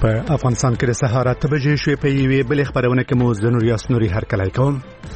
په افغانستان کې د سهار 8 بجې شوې په یوې بلې خبرونه کې مو زنور یاسنوري هرکلی کوم.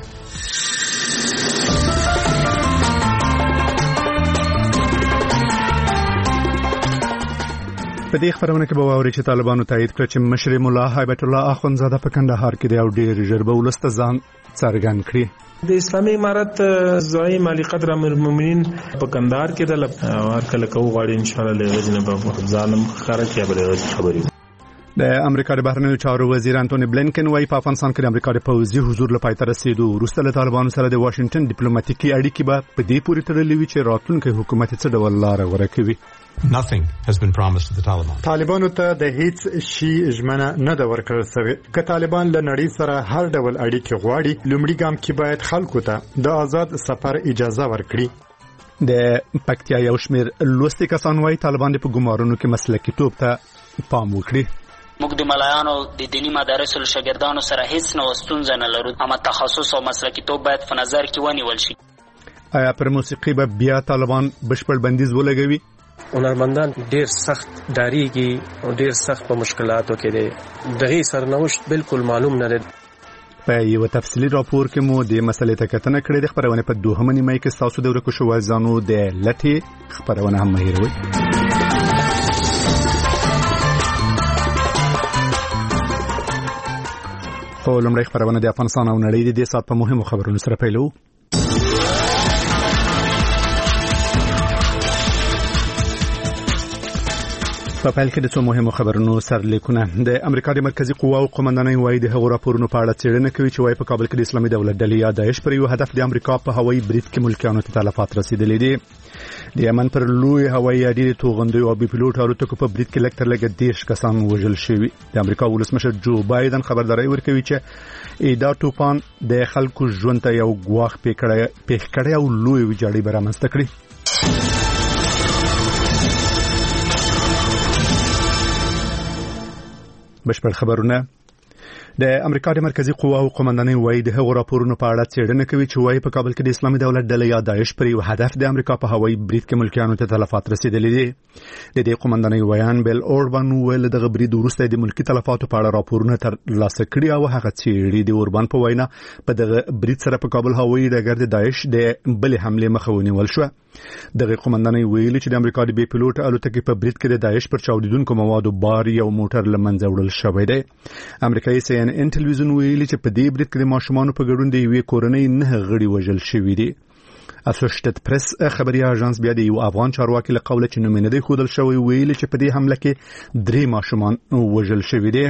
په دې خبرونه کې به واوري چې طالبانو تایید کړ چې مشر مولا هیبت الله اخوندزاده په کندهار کې د یو ډېر ژر به ولسته ځان څرګند کړي. د اسلامي امارت زعیم علي قدر امیر المؤمنین په کندهار کې د هرکله کو غواړي ان شاء الله له غزنه په ځانم خارج کې به خبري. د امریکا د بهرنیو چارو وزیر انټونی بلینکن وايي په افغانستان کې د امریکا د پوځي حضور لپاره تر رسیدو وروسته له طالبانو سره د واشنگټن ډیپلوماټیکي اړیکې به په دې پورې تړلې وي چې راتلونکي حکومت څه ډول لار ورکوي. Nothing has been promised to the Taliban. طالبانو ته د هیڅ شي ژمنه نه ده ورکړل شوې. که طالبان له نړۍ سره هر ډول اړیکې غواړي، لومړی ګام کې باید خلکو ته د آزاد سفر اجازه ورکړي. د پکتیا یو شمېر لوستي کسان وايي طالبان په ګمارونو کې مسلکي توب ته پام وکړي. موږ د ملایانو د دینی مدارسو له شاګردانو سره هیڅ نو ستونزه نه لرو، اما تخصص او مسلکي توب باید په نظر کې ونیول شي. آیا پر موسیقي به بیا طالبان بشپړ بندیز ولګوي؟ هنرمندان ډیر سخت داریږي او ډیر سخت په مشکلاتو کې دي. دغه سرنوشت بالکل معلوم نه دی. په یو تفصیلی راپور کې مو د مسلې ته کتنه کړې د خبرونه په دوهمه نیمه کې تاسو د ورکو شو ځانو د لټي خبرونه هم هیروي. خو لمړی خبرونه د افغانستان او نړۍ د دې سات په مهمو خبرونو سره پیلو. په پیل کې د څو مهمو خبرونو سرلیکونه. د امریکا د مرکزی قواو قومندانۍ وايي د هغو راپورونو په اړه څېړنه کوي چې وايي په کابل کې د اسلامي دولت ډلې یا داعش پر یو هدف د امریکا په هوایي برید کې ملکیانو ته تلفات رسیدلې دي. د یمن پر لوی هوایي اډې د توغندیو او بي پيلوټ الوتکو په برید کې لږ تر لږه 10 کسان وژل شوي. د امریکا ولسمشر جو بایدن خبرداري ورکوي چې دا طوفان د خلکو ژوند ته یو ګواښ پیښ کړی او لوی ویجاړي به رامنځته کړي. بشپړ خبرونه. د امریکا د مرکزی قواو قومندانۍ وايي د هغو راپورونو په اړه څېړنه کوي چې وايي په کابل کې د اسلامي دولت ډلې یا داعش پر یو هدف د امریکا په هوایي برید کې ملکیانو ته تلفات رسیدلې دي. د دې قومندانۍ ویان بیل اوربان ویل دغه برید وروسته د ملکی تلفاتو په اړه راپورونه ترلاسه کړي او هغه څېړي. د اوربان په وینا په دغه برید سره په کابل هوایي ډګر د داعش د بلې حمله مخه ونیول شو. دغه قومندانۍ ویلي چې د امریکا د بي پيلوټ الوتکې په برید کې د داعش پر چاودیدونکو موادو بار یو موټر لمنځه وړل شوی دی. امریکایي CNN ټلویزیون ویلي چې په دې برید کې د ماشومانو په ګډون د یوې کورنۍ 9 غړي وژل شوي دي. اسوشیټډ پریس خبري اژانس بیا د یو افغان چارواکي له قوله چې نوم نه دی ښودل شوی ویلي چې په دې حمله کې 3 ماشومان وژل شوي دي.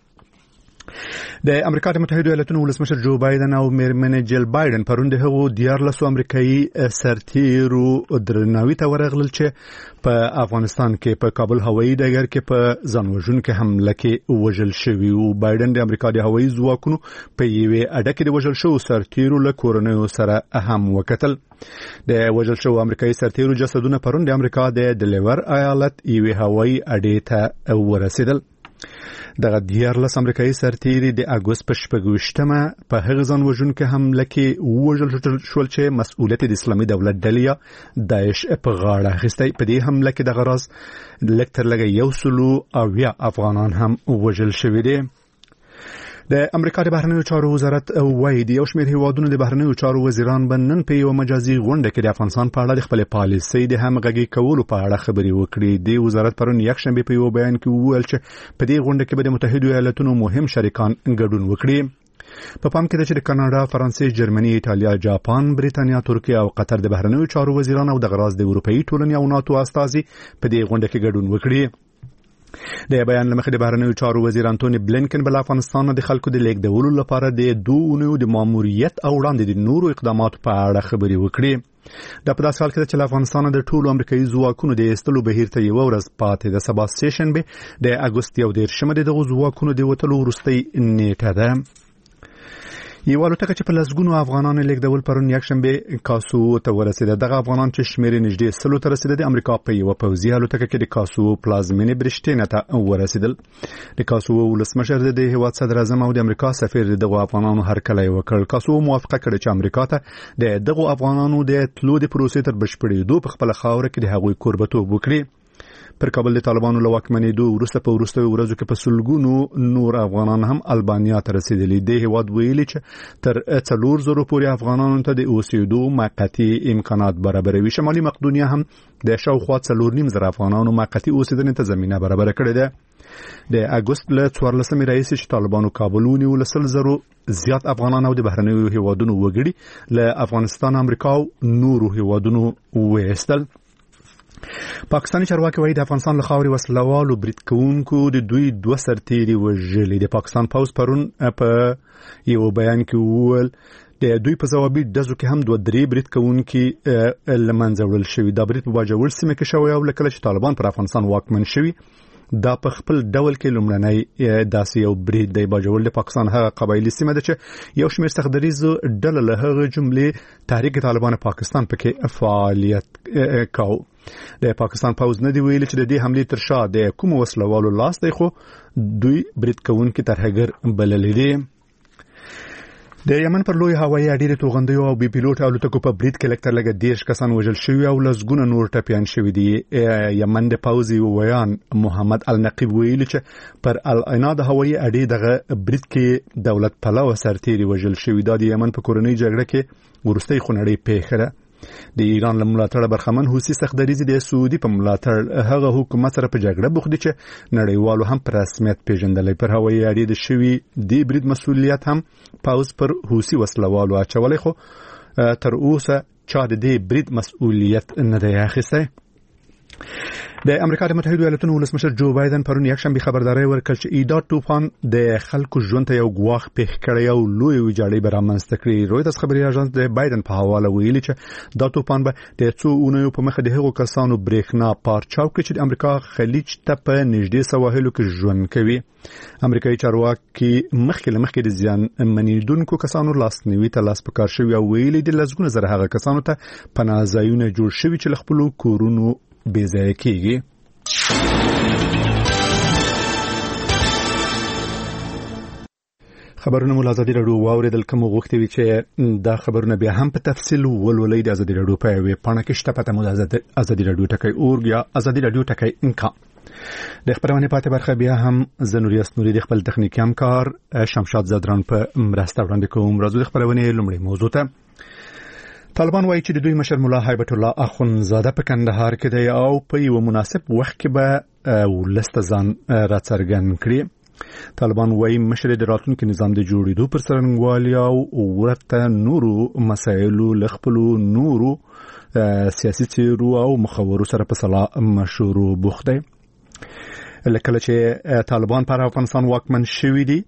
د امریکا د متحده ایالاتونو ولسمشر جو بایدن او میرمن جیل بایدن پرون د هغو 14 امریکایي سرتیرو درناوي ته ورغلل چې په افغانستان کې په کابل هوایي ډګر کې په ځانوژونکو حمله کې وژل شوي او بایدن د امریکا د هوایي ځواکونو په یوې اډه کې د وژل شوو سرتیرو له کورنیو سره هم وکتل. د وژل شوو امریکایي سرتیرو جسدونه پرون د امریکا د ډیلیور ایالت یوې هوایي اډې ته ورسېدل. دغه 14 امریکایي سرتیري د اګوست په 28مه په هغه ځانوژونکو حمله کې وژل شول چې مسؤلیت د اسلامي دولت ډلې داعش په غاړه اخیستی. په دې حمله کې د غراز لږ تر لږه 100 افغانان هم وژل شوي دي. د امریکا د بهرنیو چارو وزارت وايي د یو شمېر هیوادونو د بهرنیو چارو وزیران به نن په یو مجازي غونډه کې د افغانستان په اړه د خپل پالیسۍ د همغږي کولو په اړه خبرې وکړي. د وزارت پرون یکشنبه په یو بیان کې وویل چې په دې غونډه کې به د متحده ایالاتونو مهم شریکان ګډون وکړي. په پام کې ده چې د کاناډا، فرانسې، جرمني، ایټالیا، جاپان، بریتانیا، ترکیه او قطر د بهرنیو چارو وزیران او د غراز د اروپאי ټولنې او ناتو استازي په دې غونډه کې ګډون وکړي. د بیان لمخې د بهرنیو چارو وزیر انټونی بلینکن بل افغانستان د خلکو د لیږدولو لپاره د 2 اونیو د ماموریت او وړاندې د نورو اقداماتو په اړه خبرې وکړي. د په داسې حال کې چې افغانستان د ټولو امریکایي ځواکونو د ایستلو بهیر ته یو ورځ پاتې د سبا سیشنبه د اګوست 11 د دغه ځواکونو د وټلو وروستۍ نیټه ده. یو الوتکه چې په لسګونو افغانان لیږدول پرون یکشنبه کاسو ته ورسېده. دغه افغانان چې شمېر نږدې 100 ته رسیدل د امریکا په یو پوځي الوتکه کې د کاسو پلازمینې برشتینه ته ورسېدل. د کاسو ولسمشر د هیواد صدر اعظم او د امریکا سفیر دغه افغانانو هرکلی وکړ. کاسو موافقه کړې چې امریکا ته د دغه افغانانو د تلو د پروسې تر بشپړېدو په خپل خاوره کې د هغوی کوربتوب وکړي. پر کابل د طالبانو له واکمنېدو وروسته په وروستیو ورځو کې په سلګونو نور افغانان هم البانیا ته رسیدلي. د هیواد ویلي چې تر 4,000 پورې افغانانو ته د اوسېدو موقتي امکانات برابروي. شمالي مقدونیه هم د شاوخوا 4,500 افغانانو موقتي اوسېدنې ته زمینه برابره کړې ده. د اګوست له 14 راهیسې چې طالبانو کابل ونیو له 100,000 زیات افغانان او د بهرنیو هیوادونو وګړي له افغانستان، امریکا او نورو هیوادونو وایستل. پاکستاني چارواکي وايي د افغانستان له خاورې وسلوالو برید کوونکو د دوی 2 سرتیري وژلي. د پاکستان پوځ پرون په یو بیان کې وویل د دوی په ځوابي ډزو کې هم 2-3 برید کوونکي له منځه وړل شوي. دا برید په باجوړ سیمه کې شوی او کله چې طالبان پر افغانستان واکمن شوي دا په خپل ډول کې لومړنی داسې یو برید دی. باجوړ د پاکستان هغه قبایلی سیمه ده چې یو شمېر سختدریزو ډله له هغه جملې تحریک طالبان پاکستان پکې فعالیت کاو. د پاکستان پوځ نه دی ویلي چې د دې حملې تر شا د کوم وسلوالو لاس دی، خو دوی برید کوونکي ترهګر بللي دي. د یمن پر لوی هوایي اډې توغندیو او بي پیلوټ الوتکو په برید کې لکتر لګ 10 کسان وژل شوي او لسګونه نور ټپيان شوي دي. یمن د پوځي ویان محمد النقیب ویلي چې پر العنا د هوایي اډې دغه برید کې دولت پلوه سرتیري وژل شوي. دا د یمن په کورنۍ جګړه کې ورستۍ خونړۍ پیښه ده. د ایران له ملاتړ برخمن حوثي سختدریزي د سعودي په ملاتړ هغه حکومت سره په جګړه بوخت دي چې نړیوالو هم په رسمیت پیژندلې. پر هوایي اډې د شوي د برید مسؤلیت هم پاوز پر حوثي وسلوالو اچولې، خو تر اوسه چا د دې برید مسؤلیت نه دی اخیستی. د امریکا د متحده ایالاتونو ولسمشر جو بایدن پرون یکشنبه خبرداري ورکړه چې ایداد طوفان د خلکو ژوند ته یو ګواښ پیښ کړی او لوی ویجاړی به رامنځته کړي. رویترز خبري اژانس د بایدن په حواله ویلي چې دا طوفان به د څو اونیو په مخه د هغو کسانو برېښنا پارچاو کړي چې د امریکا خلیج ته په نږدې سواحلو کې ژوند کوي. امریکایي چارواکي مخکې د زیان منیدونکو کسانو لاسنیوي ته لاس پکار شوی او ویلي د لسګونه زره هغه کسانو ته پناه ځایونه جوړ شوي چې له خپلو کورونو بې ځایه کېږي. خبرونه مو ازادي راډیو واوریدل، کوم غوښتي وي چې دا خبرونه بیا هم په تفصیل ولولئ د ازادي راډیو په ویب پاڼه کې شته. پته مو ازادي راډیو ټکی اورګ یا ازادي راډیو ټکی انکا. د خبرونه پاتې برخه بیا هم زنوریاس نوري د خپل تخنیکی همکار شمشاد زدران په مرسته وړاندې کوم. راځو د خبرونه لومړی موضوع ته. طالبان وایي چې د دوی مشر مولا هیبت الله اخونزاده په کندهار کې دی او په یو مناسب وخت کې به ولست ځان راڅرګند کړي. طالبان وایي مشر د راتلونکي نظام د جوړېدو پر څرنګوالي او ورته نورو مسایلو لخپلو نورو سیاسي چیرو او مخورو سره په صلاح مشورو بوخت دی. لکه چې طالبان پر افغانستان واکمن شوي دي،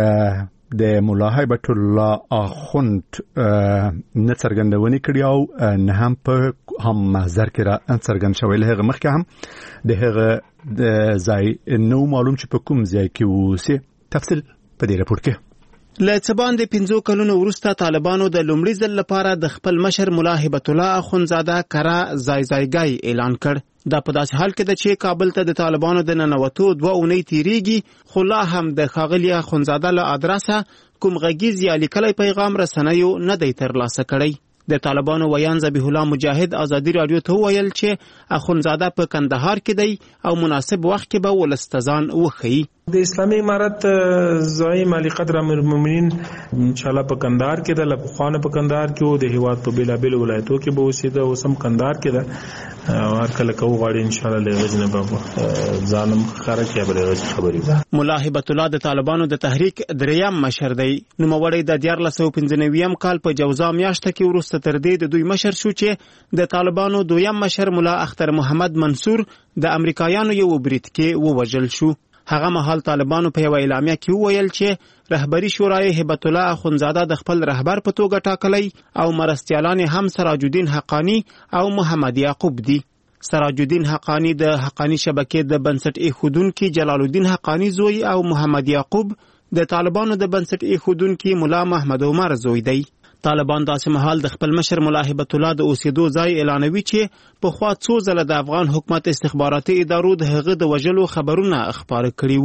د مولا هیبت الله اخوند نه څرګندونې کړې او نه هم په هم محضر کې را څرګند شوی. له هغه مخکې هم د هغه ځای نو معلوم چې په کوم ځای کې ووسي. تفصیل په دې راپور کې. له څه باندې 15 کلونو وروسته طالبانو د لومړي ځل لپاره د خپل مشر مولا هیبت الله اخوندزاده کرا ځای اعلان کړ. دا په داسې حال کې ده چې کابل ته د طالبانو د ننوتو 2 اونۍ تیریږي، خو لا هم د ښاغلي اخوندزاده له ادرسه کوم غږیز یا لیکلی پیغام رسنیو نه دی ترلاسه کړی. د طالبانو ویان ذبیح الله مجاهد ازادي راډیو ته ویل چې اخوندزاده په کندهار کې دی او مناسب وخت کې به ولستزان وخی. د اسلامي امارت زعیم علی قدر امیر المؤمنین انشاءالله په کندهار کې د لپخوانه په کندهار کې او د هیواد په بیلابل ولایتو کې به وسیده او سم کندهار کې ده هر کله کو غاړي انشاءالله لغجنه به ظالم خارج به خبري. مولا هیبت الله د طالبانو د تحریک دریم مشر دی. نو موړی د 1995 کال په جوزا میاشت کې ورسته تر دې د دوی مشر شو چې د طالبانو دویم مشر مولا اختر محمد منصور د امریکایانو یو برید کې ووژل شو. هغه مهال طالبانو په یو اعلامیه کې وویل چې رهبری شورای هیبت الله اخوندزاده د خپل رهبر په توګه ټاکلی او مرستیالان هم سراج الدین حقانی او محمد یعقوب دي. سراج الدین حقانی د حقانی شبکې د بنسټ ایښودونکي جلال الدین حقانی زوی او محمد یعقوب د طالبانو د بنسټ ایښودونکي مولا محمد عمر زوی دی. طالبان داسې مهال د خپل مشر مولا هیبت الله د اوسېدو ځای اعلانوي چې په خوا څو ځله د افغان حکومت استخباراتي ادارو د هغه د وژلو خبرونه خپاره کړي وو.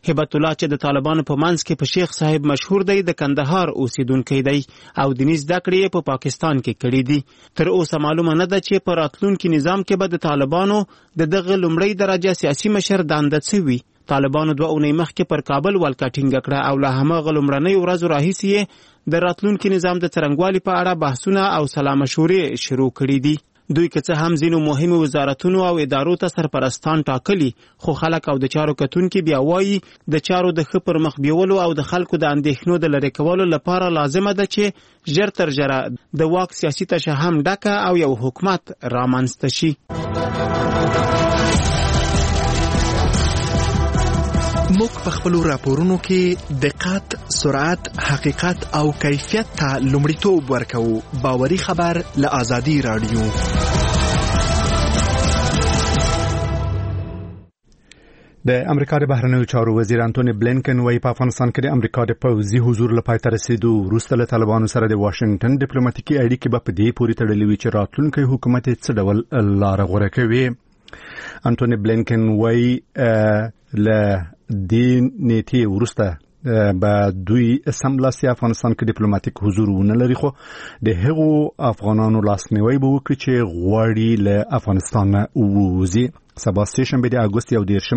هبت الله چې د طالبانو په منځ کې په شیخ صاحب مشهور دی د کندهار اوسیدونکی دی او دیني زده کړې په پاکستان کې کړې دي. تر اوسه معلومه نه ده چې په راتلونکي نظام کې به د طالبانو د دغه لومړی درجه سیاسي مشر دنده څه وي. طالبانو 2 اونۍ مخکې پر کابل ولکه ټینګه کړه او له هماغه لومړنۍ ورځو راهیسې د راتلونکي نظام د څرنګوالي په اړه بحثونه او سلا مشورې شروع کړي دي. دوی که څه هم ځینو مهمو وزارتونو او ادارو ته سرپرستان ټاکلي، خو خلک او د چارو کتونکي بیا وایي د چارو د ښه پر مخ بیولو او د خلکو د اندېښنو د لرې کولو لپاره لازمه ده چې ژر تر ژره د واک سیاسي تشهم ډکه او یو حکومت رامنځته شي. موږ په خپلو راپورونو کې دقت، سرعت، حقیقت او کیفیت ته لومړیتوب ورکوو. باوري خبر له آزادي رادیو. د امریکا د بهرنیو چارو وزیر انټونی بلینکن وايي په افغانستان کې د امریکا د پوځي حضور لپاره تر رسیدو وروسته له طالبانو سره د واشنگټن ډیپلوماټیکي اړیکې به په دې پورې تړلې وي چې راتلونکی حکومت څه ډول لار غوره کوي. انټونی بلینکن وايي له دې نیټې وروسته به دوی سملاسي افغانستان کې ډیپلوماټیک حضور ونه لري، خو د هغو افغانانو لاسنیوي به وکړي چې غواړي له افغانستان ووځي. سبا سهشنبه د اګوست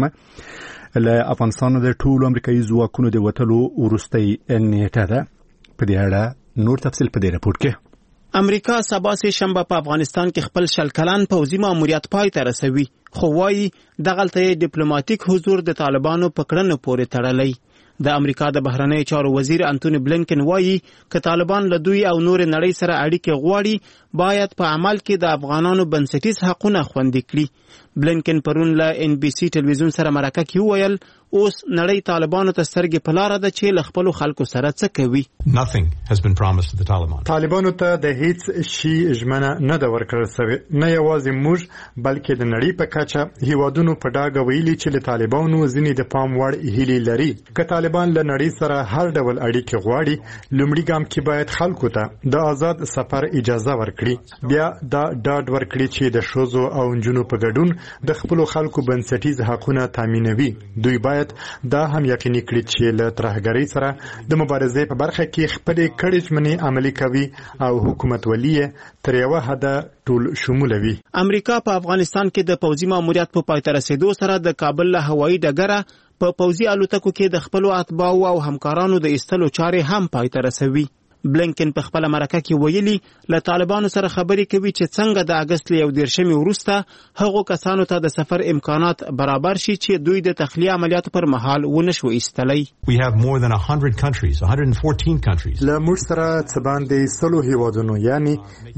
11 له افغانستان د ټولو امریکایي ځواکونو د وتلو وروستۍ نیټه ده. په دې اړه نور تفصیل په دې راپور کې. امریکا سبا سهشنبه په افغانستان کې خپل 100 کلن پوځي ماموریت پای ته رسوي، خو وايي دغلته ډیپلوماټیک حضور د طالبانو په کړنو پورې تړلی. د امریکا د بهرنیو چارو وزیر انټونی بلینکن وايي که طالبان له دوی او نور نړۍ سره اړیکې غواړي باید په عمل کې د افغانانو بنسټیز حقونه خوندي کړي. بلینکن پرون له NBC ټلویزیون سره مرکه کې وویل اوس نړۍ طالبانو ته سترګې په لاره ده چې له خپلو خلکو سره څه کوي. Nothing has been promised to the Taliban. طالبانو ته د هیڅ شي ژمنه نه ده ورکړل شوې، نه یوازې موږ بلکې د نړۍ په کچه هیوادونو په ډاګه ویلي چې له طالبانو ځینې د پام وړ هیلې لري. که طالبان له نړۍ سره هر ډول اړیکې غواړي، لومړي ګام کې باید خلکو ته د آزاد سفر اجازه ورکړي، بیا دا ډاډ ورکړي چې د ښځو او نجونو په ګډون د خپلو خلکو بنسټیز حقونه تامینوي. دوی باید دا هم یقیني کړي چې له ترهګرۍ سره د مبارزې په برخه کې خپلې کړې ژمنې عملي کوي او حکومتولي تر یوه حده ټول شمولوي. امریکا په افغانستان کې د پوځي ماموریت په پای ته رسیدو سره د کابل له هوایي ډګره په پوځي الوتکو کې د خپلو اتباعو او همکارانو د ایستلو چارې هم پای ته رسوي. بلینکن په خپل مرکه کې ویلي له طالبانو سره خبرې کوي چې څنګه د اګست 11 وروسته هغو کسانو ته د سفر امکانات برابر شي چې دوی د تخلیه عملیاتو پر مهال ونشو ایستلی. We have more than 100 countries, 114 countries. له موږ سره څه باندې 100 هیوادونو یعنی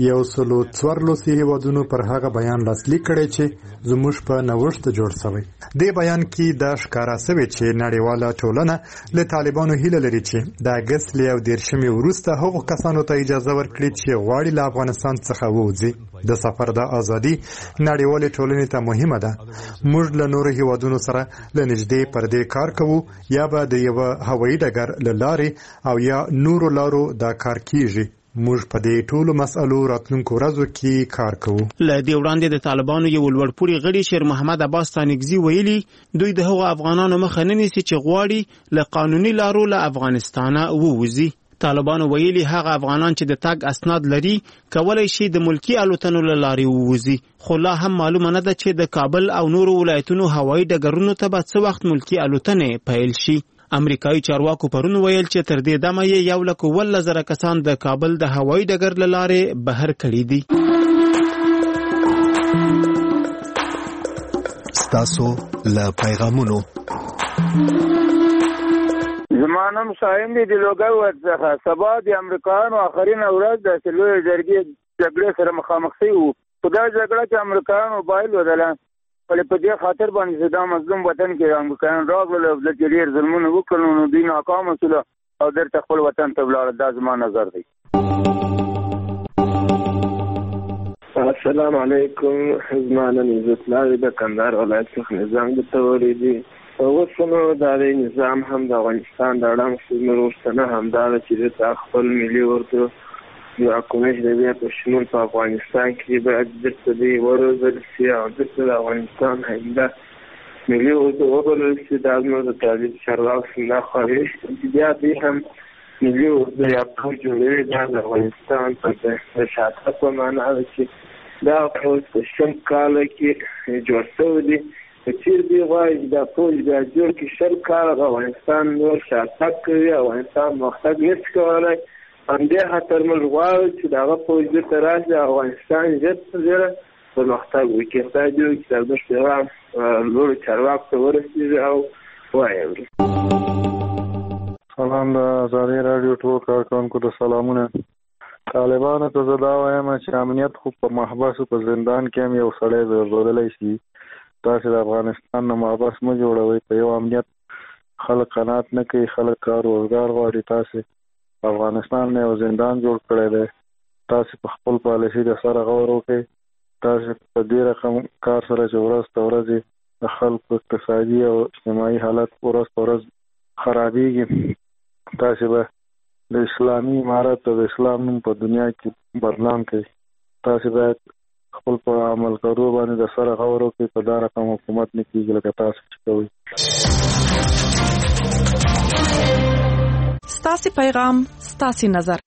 114 هیوادونو پر هغه بیان لاسلیک کړی چې زموږ په نوښت جوړ شوی. د بیان کې دا ښکارا شوی چې نړیواله ټولنه له طالبانو هیله لري چې د اګست 11 وروسته هغو کسانو ته اجازه ورکړي چې غواړي له افغانستان څخه ووځي. د سفر د ازادي نړیوالې ټولنې ته مهمه ده. موږ له نورو هیوادونو سره له نږدې پر دې کار کوو، یا به د یوه هوایي ډګر له لارې او یا نورو لارو دا کار کیږي. موږ په دې ټولو مسألو راتلونکو ورځو کې کار کوو. له دې وړاندې د طالبانو یو لوړپوړي غړي شیر محمد عباس تانګزي ویلي دوی د هغو افغانانو مخه نه نیسي چې غواړي له قانوني لارو له افغانستانه ووځي. طالبانو ویلي هغه افغانان چې د تګ اسناد لري کولای شي د ملکی الوتنو له لارې ووځي، خو لا هم معلومه نه ده چې د کابل او نورو ولایتونو هوایي ډګرونو ته به څه وخت ملکی الوتنې پیل شي. امریکایي چارواکو پرون ویل چې تر دې دمه یې 1,000 کسان د کابل د هوایي ډګر له لارې بهر کړي دي. ستاسو له پیغامونو زمانم شایم دی لوګو ورڅخه سبا د امریکایانو اخرین ورځ د سلوی جرګې جګړې سره مخامخ شي وو. خدای جګړه چې امریکایانو بایل ودله ولې په دې خاطر باندې دا مظلوم وطن کې امریکایان راغلل او د ډېر ظلمونه وکړل نو دوی ناکام شول او درته خپل وطن ته ولاړل. دا زما نظر دی. السلام علیکم. زمانم عزت الله د کندهار ولایت څخه نظام د توري دی. اوسنو دا د نظام هم د افغانستان د اړم سیمه وروسته هم دا چې د خپل ملي ورته یو حکومت د بیا په شمول په افغانستان کې باید د دې ورزل سي او د افغانستان هنده ملي اردو وبلل شي دا زموږ د تعلیم چارواکو نه خواهش بیا دې هم ملي اردو یا پوج جوړوي دا د افغانستان په شاته په معنا ده چې دا پوج په شل کال کې جوړ شوی دی چې دی غواړي دا پوج بیا جوړ کې شل کال افغانستان نور شاته کوي افغانستان مختلف نشي کولای همدې خاطر موږ غواړو چې دا پوج دې راشي افغانستان ژر پرمختګ وکړي خدای دې چې دا د پیغام لوړ چارواکو ته ورسېږي او وایم. سلام د ازادي راډیو ټول کارکونکو ته سلامونه. طالبانو ته زه دا وایم چې امنیت خو په محبسو په زندان کې هم یو سړی ضرورلی شي. تاسې د افغانستان نه محبس مه جوړوئ. په یو امنیت خلک قناعت نه کوي، خلک کار روزګار غواړي. تاسې افغانستان نه یو زندان جوړ کړی دی. تاسې په خپل پالیسي د سره غور وکړئ. تاسې په دې رقم کار سره چې ورځ په ورځ د خلکو اقتصادي او اجتماعي حالت ورځ په ورځ خرابېږي، تاسې به د اسلامي امارت او د اسلام نوم په دنیا کې بدنام کوي. تاسې باید خپل په عمل کولو باندې د سره غور وکړئ. په دا رقم حکومت نه کېږي لکه تاسو چې کوئ. ستاسې پیغام ستاسې نظر.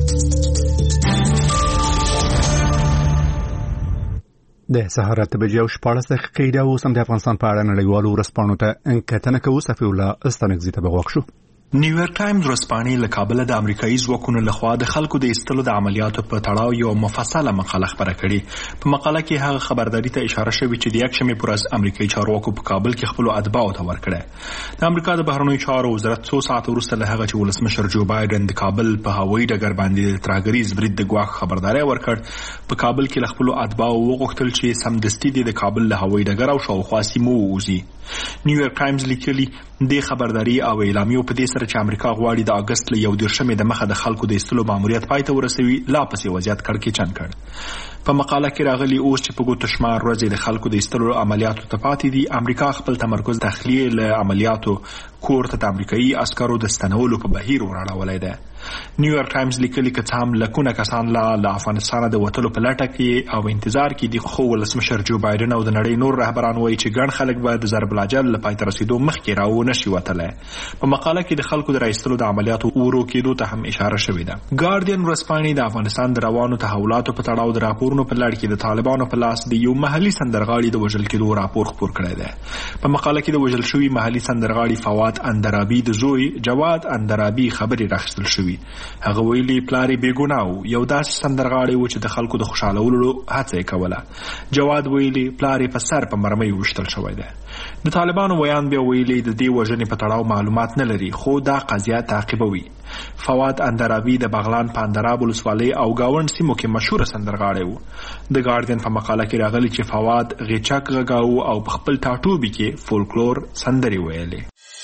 د سهار 8 بجې او 14 دقیقې دا اوس هم د افغانستان په اړه نړیوالو ورځپاڼو ته کتنه کوو. صفي الله استانکزي ته بغوښ شو. نیویارک ټایمز ورځپاڼې له کابل د امریکایي ځواکونو لخوا د خلکو د ایستلو د عملیاتو په تړاو یو مفصله مقاله خبره کړې. په مقاله کې هغه خبرداري ته اشاره شوې چې د یکشنبې پر ورځ امریکایي چارواکو په کابل کې خپل اتباعو ته ورکړه. د امریکا د بهرنیو چارو وزارت څو ساعت وروسته له هغه چې ولسمشر جو بایدن د کابل په هوایي ډګر باندې د ترهګریز برید د ګواښ خبرداري ورکړ، په کابل کې له خپل اتباعو وغوښتل چې سمدستي د کابل له هوایي ډګر او شاوخوا سیمو ووځي. نیویارک ټایمز لیکلي د خبرداري او اعلامیو په دې سره چې امریکا غواړي د اگست له 1 د مخه د خلکو د ایستلو ماموریت پای ته ورسوي، لا پسې وضعیت کړکېچن کړ. په مقاله کې راغلي اوس چې په ګوتو شمار ورځې د خلکو د ایستلو عملیاتو ته پاتې دي، امریکا خپل تمرکز تخلیه له عملیاتو کور ته د امریکایي عسکرو د ستنولو په بهیر وراړولی دی. نیویارک ټایمز لیکلي که څه هم لکونه کسان له افغانستان د وتلو په لټه کې او انتظار کې دي، خو ولسمشر جو بایدن او د نړۍ نور رهبران وایي چې ګڼ خلک به د ضرب الاجل له پای ته رسېدو مخکې راونه شي وتلی. په مقاله کې د خلکو د رایستلو د عملیاتو ورو کېدو ته هم اشاره شوې ده. ګارډین ورځپاڼې د افغانستان د روانو تحولاتو په تړاو د راپورونو په لړ کې د طالبانو په لاس د یو محلي سندرغاړي د وژل کېدو راپور خپور کړی دی. په مقاله کې د وژل شوي محلي سندرغاړي فواد اندرابي د زوی جواد اندرابي خبرې راخیستل شوي. هغه ویلي پلار یې بېګناه و، یو داسې سندرغاړی و چې د خلکو د خوشحالولو هڅه یې کوله. جواد ویلي پلار یې په سر په مرمۍ وشتل شوی دی. د طالبانو ویان بیا ویلي د دې وژنې په تړاو معلومات نه لري، خو دا قضیه تعقیبوي. فواد اندرابي د بغلان په اندراب ولسوالۍ او گاوند سیمو کې مشهور سندرغاړی و. د ګارډین په مقاله کې راغلی چې فواد غیچک غږاو او په خپل ټاټوبي کې فولکلور سندرې ویلې.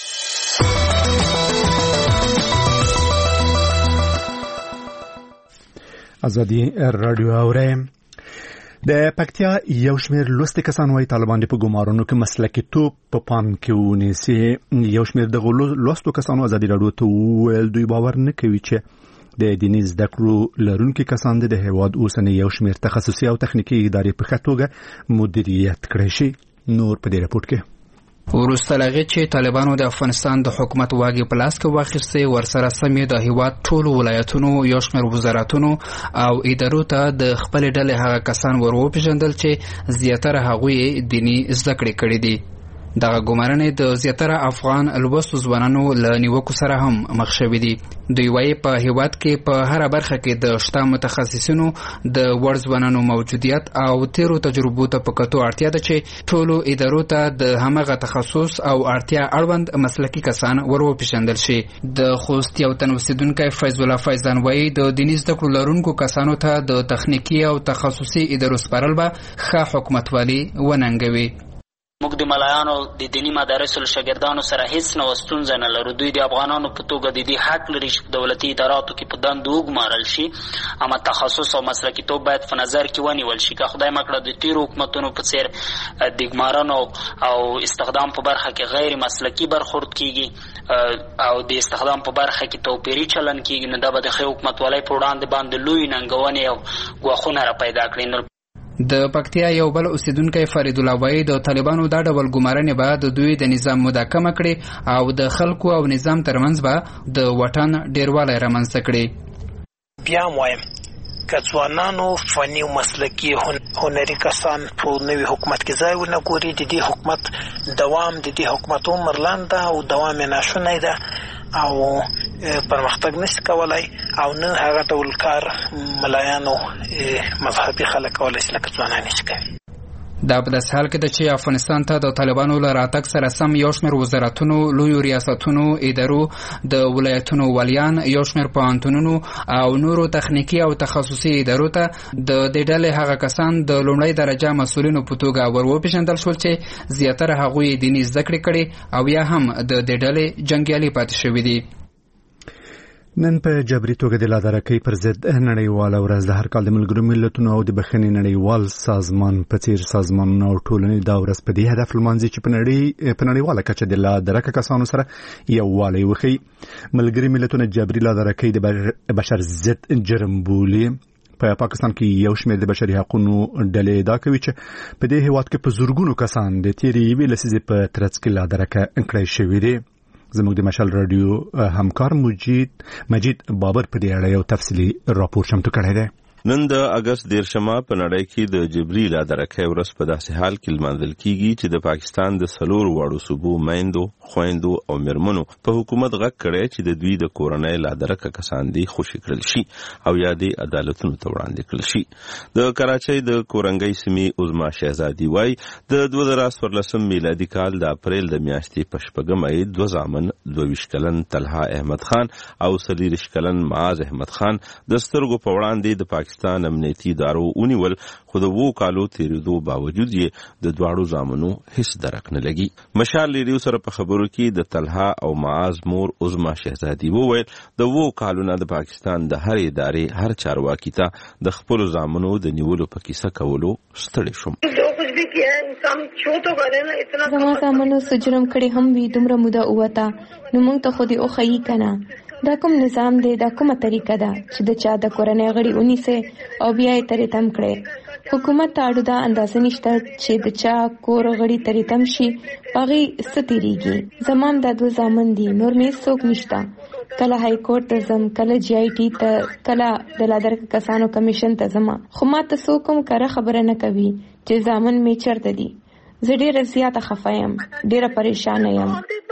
ازادي راډیو اورئ. د پکتیا یو شمېر لوستي کسان وايي طالبان په ګمارونو کې مسلکي توپ په پام کې ونیسي. یو شمېر د لوستو کسانو ازادي راډیو ته وویل دوی باور نه کوي چې د دیني زده کړو لرونکي کسان د هیواد اوسنی یو شمېر تخصصي او تخنیکي ادارې په ښه توګه مدیریت کړی شي. نور په دې راپور کې وروسته له هغې چې طالبانو د افغانستان د حکومت واګې په لاس کې واخیستې، ورسره سم یې د هیواد ټولو ولایتونو یو شمېر وزارتونو او ادارو ته د خپلې ډلې هغه کسان ور وپېژندل چې زیاتره هغوی دیني زده کړې کړې دي. دغه ګمارنې د زیاتره افغان لوستو ځوانانو له نیوکو سره هم مخ شوي دي. دوی وایي په هیواد کې په هره برخه کې د شته متخصصینو د وړ ځوانانو موجودیت او تیرو تجربو ته په کتو اړتیا ده چې ټولو ادارو ته د همغه تخصص او اړتیا اړوند مسلکي کسان ور وپېژندل شي. د خوست یو تن اوسېدونکی فیض الله فیضان وایي د دیني زده کړو لرونکو کسانو ته د تخنیکي او تخصصي ادارو سپارل به ښه حکومتوالي وننګوي. موږ د ملایانو د دینی مدارسو له شاګردانو سره هیڅ نوع ستونزه نه لرو. دوی د افغانانو په توګه د دې حق لري چې په دولتي اداراتو کې په دندو وګمارل شي، اما تخصص او مسلکیتوب باید په نظر کې ونیول شي. که خدای مکړه د تیرو حکومتونو په څیر د ګمارنو او استخدام په برخه کې غیر مسلکي برخورد کیږي او د استخدام په برخه کې توپیري چلن کیږي، نو دا به د ښې حکومتوالۍ په وړاندې باندې لوی ننګونې او ګواښونه را پیدا کړي. د پکتیا یو بل اوسیدونکی فرید الله وایي د طالبانو دا ډول ګمارنې به د دوی د نظام مداکمه کړي او د خلکو او نظام ترمنځ به د وطن ډیروالی رامنځته کړي. بیا وایم که ځوانانو فني او مسلکي هنري کسان په نوي حکومت کې ځای ونه ګوري، د دې حکومت دوام د دې حکومت عمر لاندې ده او دوام یې ناشونی ده او پرمختګ نشي کولای او نه هغه ډول کار ملایانو مذهبي خلک کولای شي لکه ځوانان یې کوي. دا په داسې حال کې ده چې افغانستان ته د طالبانو له راتګ سره سم یو شمېر وزارتونو، لویو ریاستونو، ادارو، د ولایتونو والیان، یو شمېر پوهنتونونو او نورو تخنیکي او تخصصي ادارو ته د دې ډلې هغه کسان د لومړۍ درجه مسؤلینو په توګه ور وپېژندل شول چې زیاتره هغوی دیني زده کړې کړي او یا هم د دې ډلې جنګیالي پاتې شوي دي. نن په جبري توګه د لادرکۍ پر ضد نړیواله ورځ د هر کال د ملګرو ملتونو او د بخښنې نړیوال سازمان په څیر سازمانونو او ټولنې دا ورځ په دې هدف لمانځي چې په نړیواله کچه د لادرکه کسانو سره یووالی وښیي. ملګري ملتونه جبري لادرکۍ د بشر ضد جرم بولي. په پاکستان کې یو شمېر د بشري حقوقو ډلې ادعا کوي چې په دې هېواد کې په زورګونو کسان د تېرې یوې لسیزې په ترڅ کې لادرکه کړی شوي دي. زموږ د مشال رادیو همکار مجید بابر په دې اړه یو تفصیلي راپور چمتو کړی دی. نن د اگست 13 په نړۍ کې د جبري لادرکۍ ورځ په داسې حال کې لمانځل کیږي چې د پاکستان د 4 واړو صوبو میندو، خویندو او میرمنو په حکومت غږ کړی چې د دوی د کورنۍ لادرکه کسان دي خوشي کړل شي او یا د عدالتونو ته وړاندې کړل شي. د کراچۍ د کورنګۍ سیمې عظما شهزادي وایي د 2014 میلادي کال د اپریل د میاشتې په 4 دوه زامن 22 کلن طلحه احمد خان او 30 کلن معاذ احمد خان د سترګو په وړاندې د پاکستان امنیتي ادارو ونیول، خو د 2 کالو تیریدو باوجود یې د دواړو زامنو هیڅ درک نه لګي. مشال ریډیو سره په خبرو کې د طلحه او معاذ مور عظما شهزادي وویل د 2 کالو نه د پاکستان د هر ادارې هر چارواکي ته د خپل زامنو د نیولو په کیسه کولو ستړي شوم. زما زامنو سجرم کړي هم وی دومره موده اوته نو موږ ته خو دې او خی کنه دا کوم نظام دی، دا کومه طریقه ده چې د چا د کورنۍ غړي ونیسه او بیا یې ترې تم کړي. حکومت ته اړو دا اندازه نشته چې د چا کور غړي ترې تم شي هغې څه تېرېږي. زما دا 2 زامن دي، نور مې څوک نشته. کله های کورټ ته ځم، کله جی آی ټي ته، کله د لادرکه کسانو کمیشن ته ځم، خو ما ته څوک هم کره خبره نه کوي چې زامن مې چېرته دي. زه ډېره زیاته خفه یم، ډېره پریشانه یم.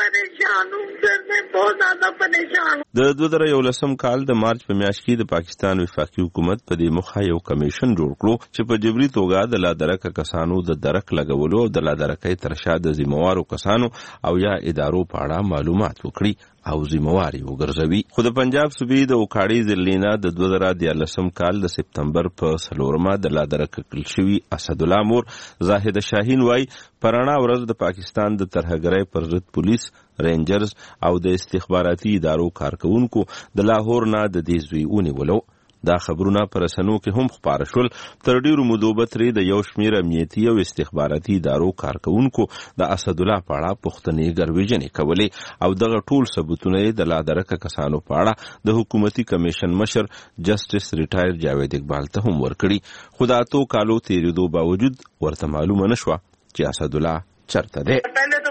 د 2011 کال د مارچ په میاشت کې د پاکستان وفاقي حکومت په دې مخه یو کمیشن جوړ کړو چې په جبري توګه د لادرکه کسانو د درک لګولو او د لادرکۍ تر شا د ذمہوارو کسانو او یا ادارو په اړه معلومات وکړي او ذمہوار یې وګرځوي. خو د پنجاب صوبې د اوکاړي ضلع نه د 2014 کال د سپتمبر په 4 د لادرکه کړل شوي اسد الله مور زاهد شاهین وایي پرانا ورځ د پاکستان د ترهګرۍ پر ضد پولیس، رینجرز او د استخباراتي ادارو کارکونکو د لاهور نه د دې زوی ونیولو. دا خبرونه پر رسنیو کې هم خپاره شول. تر ډیرو مودو به د یو شمېر امنیتي او استخباراتي ادارو کارکونکو د اسد الله په اړه پوښتنې ګرویژنې کولې او دغه ټول ثبوتونه د لادرکه کسانو په اړه د حکومتي کمیشن مشر جسټس ریټایر جاوید اقبال ته هم ورکړي. خو د 8 کالو تیریدو باوجود ورته معلومه نشوه چې اسد الله چرته دی.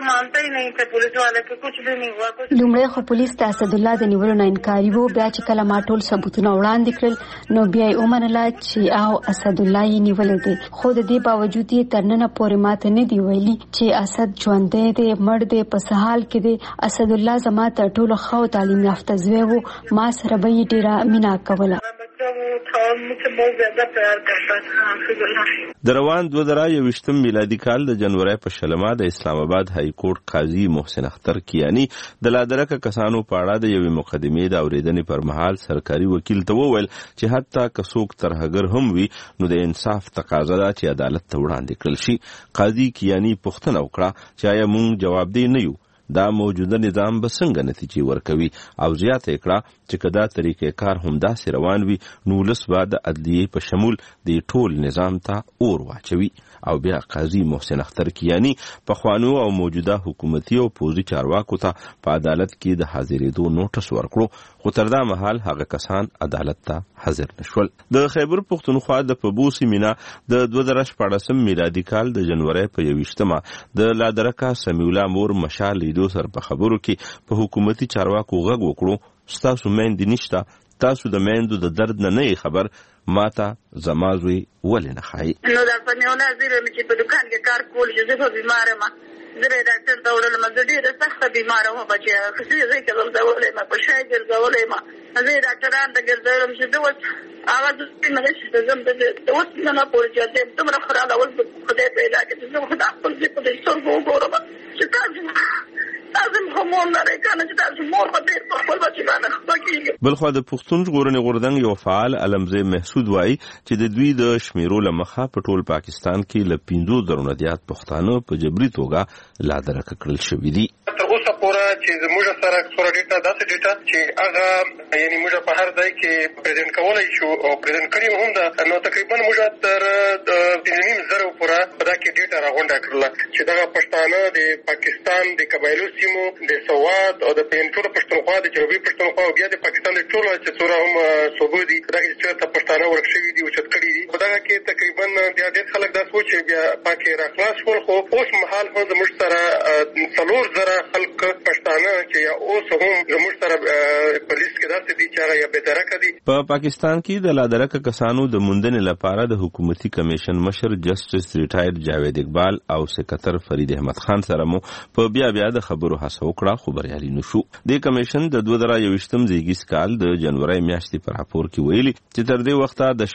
لومړی خو پولیس ته اسد الله د نیولو نه انکاري وو، بیا چې کله ما ټول ثبوتونه وړاندې کړل نو بیا یې ومنله چې او اسد الله یې نیولی دی. خو د دې باوجود یې تر ننه پورې ماته نه دی ویلي چې اسد ژوندی دی، مړ دی، په څه حال کې دی. اسد الله زما تر ټولو ښه او تعلیم یافته زوی و، ما سره به یې ډېره مینه کوله. د روان 2021 میلادي کال د جنوري په 20 د اسلام آباد های کورټ قاضي محسن اختر کیانی د لادرکه کسانو په اړه د یوې مقدمې د اوریدنې پر مهال سرکاري وکیل ته وویل چې حتی که څوک ترهګر هم وي نو د انصاف تقاضا ده چې عدالت ته وړاندې کړل شي. قاضي کیانی پوښتنه وکړه چې آیا موږ جوابدې نه یو، دا موجوده نظام به څنګه نتیجې ورکوي او زیاته کړه چې کدا طریقې کار همداسې روان وي نو ولس به د عدلیې په شمول د ټول نظام ته اور واچوي. او بیا قاضي محسن اختر کیانی پخوانو او موجوده حکومتي او پوځي چارواکو ته په عدالت کې د حاضرېدو نوټس ورکړو، خو تر دا مهال هغه کسان عدالت ته حاضر نشول. د خیبر پختونخوا د پبوسی مینا د 2014 میلادي کال د جنوري په 21مه د لادرکه سمیع الله مور مشال لیدو سره په خبرو کې په حکومتي چارواکو غږ وکړو، ستاسو میندې نشته، تاسو د میندو د درد نه خبر، ماته زما زوی ولې نه خایي. نو دا سمیع الله زیره مې چې په دکان کې کار کول چې زه بیمار یم، زه ډاکټر ته وړلم، زه ډېره سخته بیماره وم چې خصوصي ځای کې ګرځولې ما، په شای ګرځولې ما، زه ډاکټران ته ګرځولم چې زه اوس هغه سپینه شي ته ځم ته اوس نه پورې چې دومره خراله اوس خدای پیدا کړي چې زه خدای خپل دې په دې سترګو وګورم چې تاسو همون لري کنه چې تاسو مور په دې په خپل بچی باندې خپل. بلخو د پښتون ژغورنې غورځنګ یو فعال علمزی محسود وایي چې د دوی د شمیرو لمخه په ټول پاکستان کې ل 15,000 زیات پښتانه په جبري توګه لادرکه کړل شوي دي. تر اوسه پورې چې زموږ سره څوره ډیټا داسې ډیټا چې هغه یعنی موږ په هر ځای کې پریزنټ کولای شو او پریزنټ کړی هم دا، نو تقریبا موږ تر 3,500 پورې په دا کې ډیټا راغونډه کړل چې دا پښتانه د پاکستان د قبایلو سیمو د سواد او د پینټور پښتونخوا د جنوبي پښتونخوا او بیا د پاکستان د ټولو چې څوره هم صوبې دي دا چې پښتانه ورکشوي دي او چې کړی دي په دا کې تقریبا بیا ډېر خلک دا سوچ بیا پاکي راخلاص شول. خو اوس مهال هم زموږ سره 4,000 خلک پښتانه چې اوس هم زموږ سره په لیست کې داسې دي چې هغه یا بهتره دي. په پاکستان کې د لادرکه کسانو د موندنې لپاره د حکومتي کمیشن مشر جسټس ریټایر جاوید اقبال او سکرټر فرید احمد خان سره مو په بیا د خبرو هڅه وکړه خو بریالي نشو. د کمیشن د 2021 زیږیز کال د جنوري میاشتې پر راپور کې ویلي چې تر دې وخته د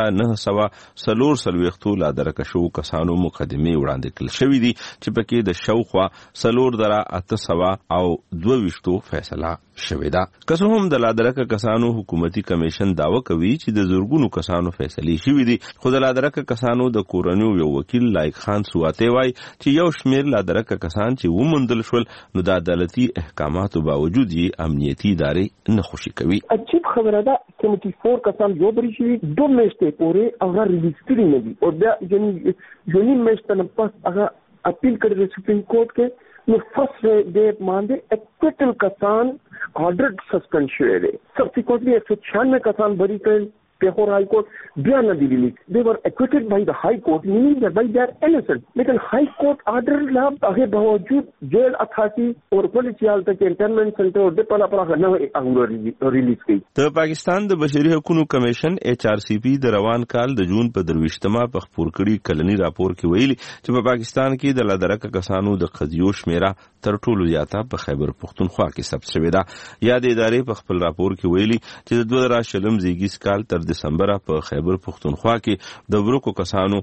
9,940 لادرکه شو کسانو مقدمه وړاندې کړل شوې دي چې پکې د شاوخوا 4,800 او 22 فیصله شوې ده. که څه هم د لادرکه کسانو حکومتي کمیشن داوا کوي چې د زورګونو کسانو فیصلې شوې دي، خو د لادرکه کسانو د کورنیو یو وکیل لایق خان سواته وایي چې یو شمیر لادرکه کسان چې ومندل شول نو د عدالتي احکاماتو باوجود یې امنیتي ادارې نه خوشي کوي. عجیب خبره ده چې 74 کسان جو بری شي 2 میاشتې پورې هغه ریلیز کړي نه دي او بیا یعنی میاشتې نه پس هغه اپیل کړی سپریم کورټ کې، نو فرست ډیټ باندې اکویټل کسان آرډر سسپند شوی دی. سبسیکوئنٹلی 196 کسان بری کړل Lahore High Court, they are not released. They were acquitted by the High Court, meaning that by they are innocent. लेकिन High Court order लाभ आगे बावजूद jail authority और पुलिस याल तक entertainment centre और डिपला पर न रिलीज की. د پاکستان د بشري حقوقو کمیشن HRCP د روان کال د جون په 23مه په خبر کړي کلنی راپور کې ویلي چې په پاکستان کې د لادرکه کسانو د قضیو شمیره تر ټولو زیاته په خیبر پختونخوا کې ثبت شوې ده. یا د ادارې په خپل راپور کې ویلي چې د 2020 زیږیز کال تر دسمبر په خیبر پختونخوا کې د ورکو کسانو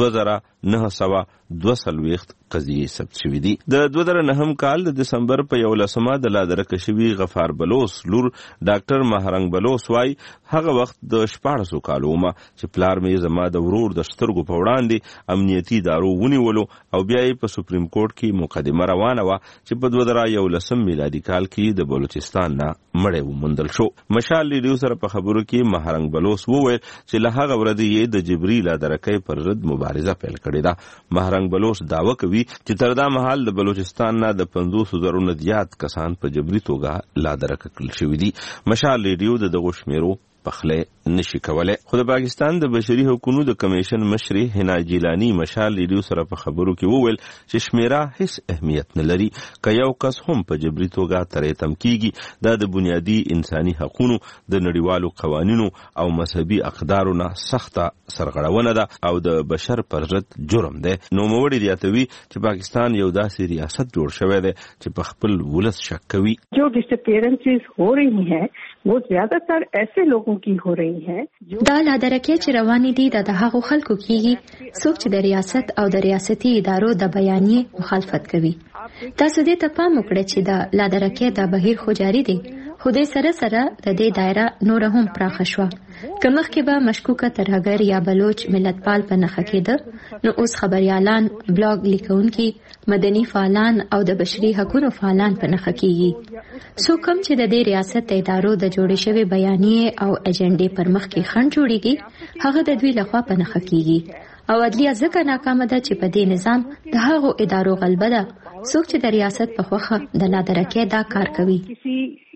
2,922 قضیې ثبت شوې دي. د 2009 کال د دسمبر په 11مه د لادرکه شوي غفار بلوس لور ډاکټر مهرنګ بلوس وايي هغه وخت د 14 کالو ما چې پلار مې زما د ورور د سترګو په وړاندې امنیتي ادارو ونیولو او بیا یې په سپریم کورټ کې مقدمه روانه وه چې په 2011 میلادي کال کې د بلوچستان نه مړی وموندل شو. مشال لیډیو سره په خبرو کې مهرنګ بلوس وویل چې له هغه ورځې یې د جبري لادرکۍ پر ضد مبارزه پیل کړې ده. مهرنګ بلوس دعوه کوي چې تر دا مهال د بلوچستان نه د 50,000 زیات کسان په جبري توګه لادرکه کړل شوي دي. مشال لیډیو د دغو شمیرو پخله نشي کولای. خو د پاکستان د بشري حقوقو د کمیشن مشر حنا جیلانی مشال لیډیو سره په خبرو کې وویل چې شمیره هیڅ اهمیت نه لري که یو کس هم په جبري توګه ترې تم کیږي دا د بنیادی انساني حقوقو د نړیوالو قوانینو او مذهبي اقدارو نه سخته سرغړونه ده او د بشر پر ضد جرم ده. نو موړي دیاتوي چې پاکستان یو داسې ریاست جوړ شوی دی چې په خپل ولس شک کوي. جو ڈسپیرنسز ہو رہی ہیں وہ زیادہ تر ایسے لوگوں کی ہو رہی ہیں دا لادرکه چې روانې دي د هغو خلکو کیږي څوک چې د ریاست او د ریاستي ادارو د بیانیې مخالفت کوي. تاسو دې ته پام وکړئ چې د لادرکه د بهیر خو جاری دی خو دې سره سره د دې دایره نور هم پراخه شوه. که مخکې به مشکوکه ترهګر یا بلوچ ملتپال په نښه کېده نو اوس خبریالان، بلاګ لیکونکي، مدني فعالان او د بشري حقوقو فعالان په نښه کېږي. څوک هم چې د دې ریاست د ادارو د جوړې شوې بیانیې او ایجنډې پر مخ کې خنډ جوړیږي هغه د دوی لخوا په نښه کېږي او عدلیه ځکه ناکامه ده چې په دې نظام د هغو ادارو غلبه ده څوک چې د ریاست په خوښه د لادرکۍ دا کار کوي. کسی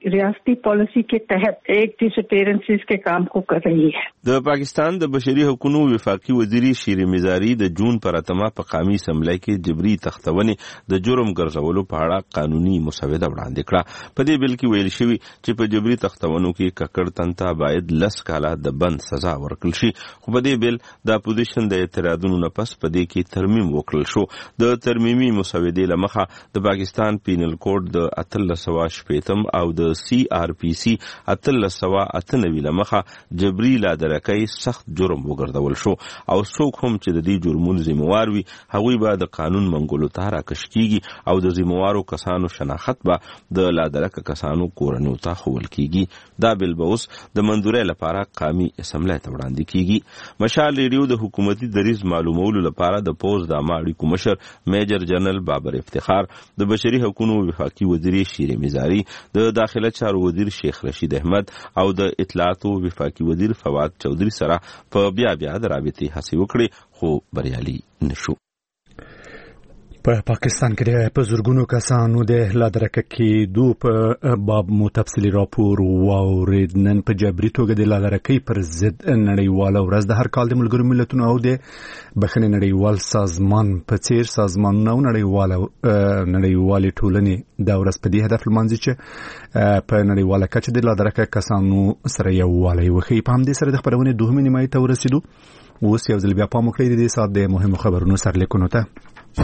रियासती पॉलिसी के तहत एक डिसअपीयरेंसेस के काम को कर रही है। د पाकिستان د بشري حقوقو وفاقي وزیر شیر مزاری د جون پر اتمه په قومي اسمبلی کې جبري تختونې د جرم ګرځولو په اړه قانوني مسوده وړاندې کړه. په دې بل کې ویل شوی چې په جبري تختونو کې ککړ تنته باید 10 کاله د بند سزا ورکړل شي. خو په دې بل د اپوزیشن د اعتراضونو نه پس په دې کې ترمیم وکړل شو. د ترمیمي مسودې لمخه د پاکستان پینل کوډ د 1380 او د سی آر پی سی 1398 لمخه جبري لادرکۍ سخت جرم وګرځول شو او څوک هم چې د دې جرمونو ذمہوار وي هغوی به د قانون منګولو ته راکش کیږي او د ذمہوارو کسانو شناخت به د لادرکه کسانو کورنیو ته ښوول کیږي. دا بل به اوس د منظورۍ لپاره قومي اسمبلی ته وړاندې کیږي. مشال ریډیو د حکومتي دریز معلومولو لپاره د پوز د عامه اړیکو مشر میجر جنرال بابر افتخار، د بشري حقوقو وفاقي وزیر شیر مزاری، د داخله چارو وزیر شیخ رشید احمد او د اطلاعات وفاقي وزیر فواد چودھری سره په بیا د رابطې هڅې وکړې خو بریالي نشو. په پاکستان کې په زورګونو کسانو د لادرکه کېدو په باب مو تفصیلي راپور واورید. نن په جبري توګه د لادرکۍ پر ضد نړیواله ورځ د هر کال د ملګرو ملتونو او د بخښنې نړیوال سازمان په څیر سازمانونه او نړیوالې ټولنې دا ورځ په دې هدف لمانځي چې په نړیواله کچه د لادرکه کسانو سره یووالی وښیي. په همدې سره د خپرونې دوهمې نیمایي ته ورسېدو. اوس یو ځل بیا پام وکړئ د دې ساعت د مهمو خبرونو سرلیکونو ته.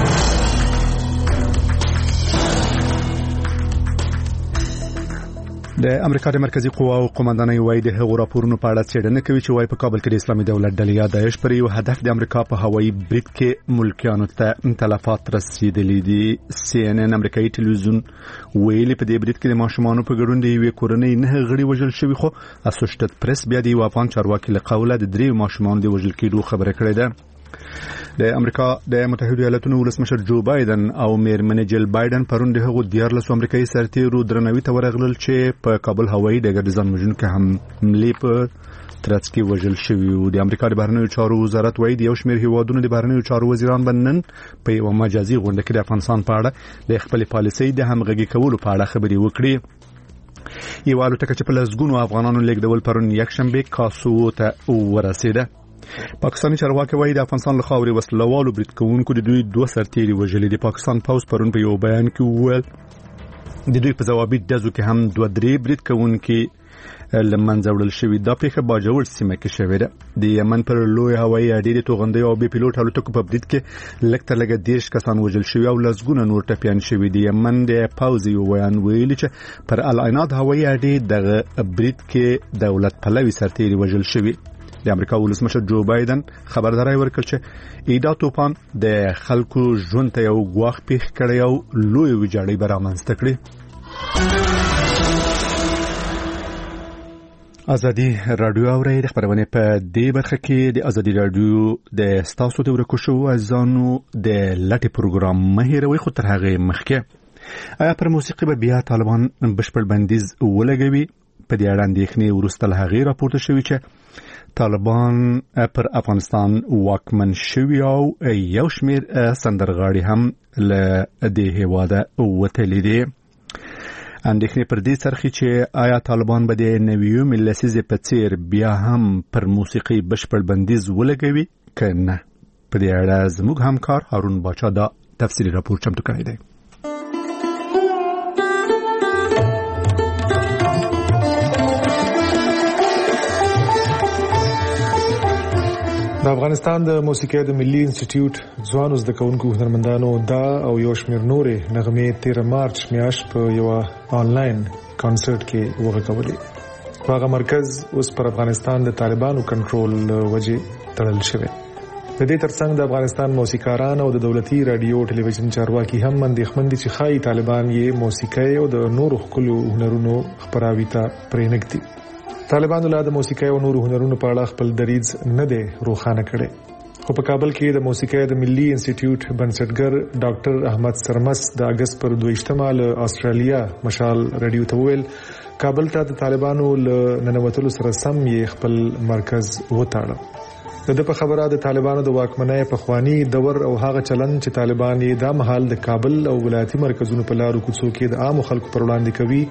د امریکا د مرکزی قواو قومندانۍ وایي د هغو راپورونو په اړه څېړنه کوي چې وایي په کابل کې د اسلامي دولت ډلې یا داعش پر یو هدف د امریکا په هوایي برید کې ملکیانو ته تلفات رسیدلي دي. سی ان ان امریکایي ټلویزیون ویلي په دې برید کې د ماشومانو په ګډون د یوې کورنۍ 9 غړي وژل شوي، خو اسوسییټډ پریس بیا د یو افغان چارواکي له قوله د 3 ماشومانو د وژل کېدو خبره کړې ده. د امریکا د متحده ایالاتونو ولسمشر جو بایدن او میرمن جل بایدن پرون د هغو 14 امریکایي سرتیرو درناوي ته ورغلل چې په کابل هوایي ډګر د ځان وژونکو حملې په ترڅ کې وژل شوي وو. د امریکا د بهرنیو چارو وزارت وایي د یو شمېر هیوادونو د بهرنیو چارو وزیران به نن په یوه مجازي غونډه کې د افغانستان په اړه د خپلې پالیسۍ د همغږي کولو په اړه خبرې وکړي. یوه الوتکه چې په لسګونو افغانانو لیږدول پرون یکشنبه کاسو ته ورسېده. پاکستاني چارواکي وایي د افغانستان له خاورې وسلوالو برید کوونکو د دوی 2 سرتیري وژلي دي. پاکستان پوز پرون په یو بیان کې وویل د دوی په ځوابي ډزو کې هم 2-3 برید کوونکي له منځه وړل شوي. دا پیښه باجوړ سیمه کې شوې ده. د یمن پر لوی هوایي اډې د توغندیو او بې پیلوټ الوتکو په برید کې لږ تر لږه 10 کسان وژل شوي او لسګونه نور ټپیان شوي. د یمن د پوز یو بیان ویلي چې پر العناد هوایي اډې دغه برید کې دولت پلوي سرتیري وژل شوي. د امریکا ولسمشر جو بایدن خبرداري ورکړه چې ایدا توپان د خلکو ژوند ته یو ګواښ پیښ کړی او لوی ویجاړی به رامنځته کړي. ازادي رادیو اوري د خبرونه په دې برخه کې د ازادي رادیو د ستاسو د ورکو شو ازانو د لټي پروګرام مهیروي خو تر هغه مخکې آیا پر موسیقي به بیا طالبان بشپړ بندیز ولګوي؟ په دې اړه اندېښنې وروسته له هغې راپورته شوي چې طالبان پر افغانستان واکمن شوي او یو شمېر سندرغاړي هم له دې هېواده وتلي دي. اندېښنې پر دې څرخي چې آیا طالبان به د نویو لسیزې په څېر بیا هم پر موسیقي بشپړ بندیز ولګوي که نه؟ په دې اړه زموږ همکار هارون باچا دا تفصیلي راپور چمتو کړی دی. د افغانستان د موسیقۍ د ملي انسټیټیوټ ځوانو زده کوونکو هنرمندانو دا او یو شمېر نورې نغمې 13 مارچ میاشت په یو آنلاین کانسرت کې وغږولې. هغه مرکز اوس پر افغانستان د طالبانو کنټرول وجې تړل شوی. د دې ترڅنګ د افغانستان موسیقاران او د دولتي رادیو ټلویزیون چارواکي هم اندېښمن دي چې ښایي طالبان یې موسیقۍ او د نورو ښکلو هنرونو خپراوي ته پرېنږدي. طالبانو لا د موسیقۍ او نورو هنرونو په اړه خپل دریځ نه دی روښانه کړی. خو په کابل کې د موسیقۍ د ملي انسټیټیوټ بنسټګر ډاکټر احمد سرمس د اگست پر 22 له استرالیا مشال رادیو ته ویل کابل ته د طالبانو له ننوتلو سره سم یې خپل مرکز وتاړه. د په خبره د طالبانو د واکمنۍ په خواني دور او هغه چلن چې طالبان یې د مهال د کابل او ولایتي مرکزونو په لارو کوڅو کې د عام خلکو پر وړاندې کوي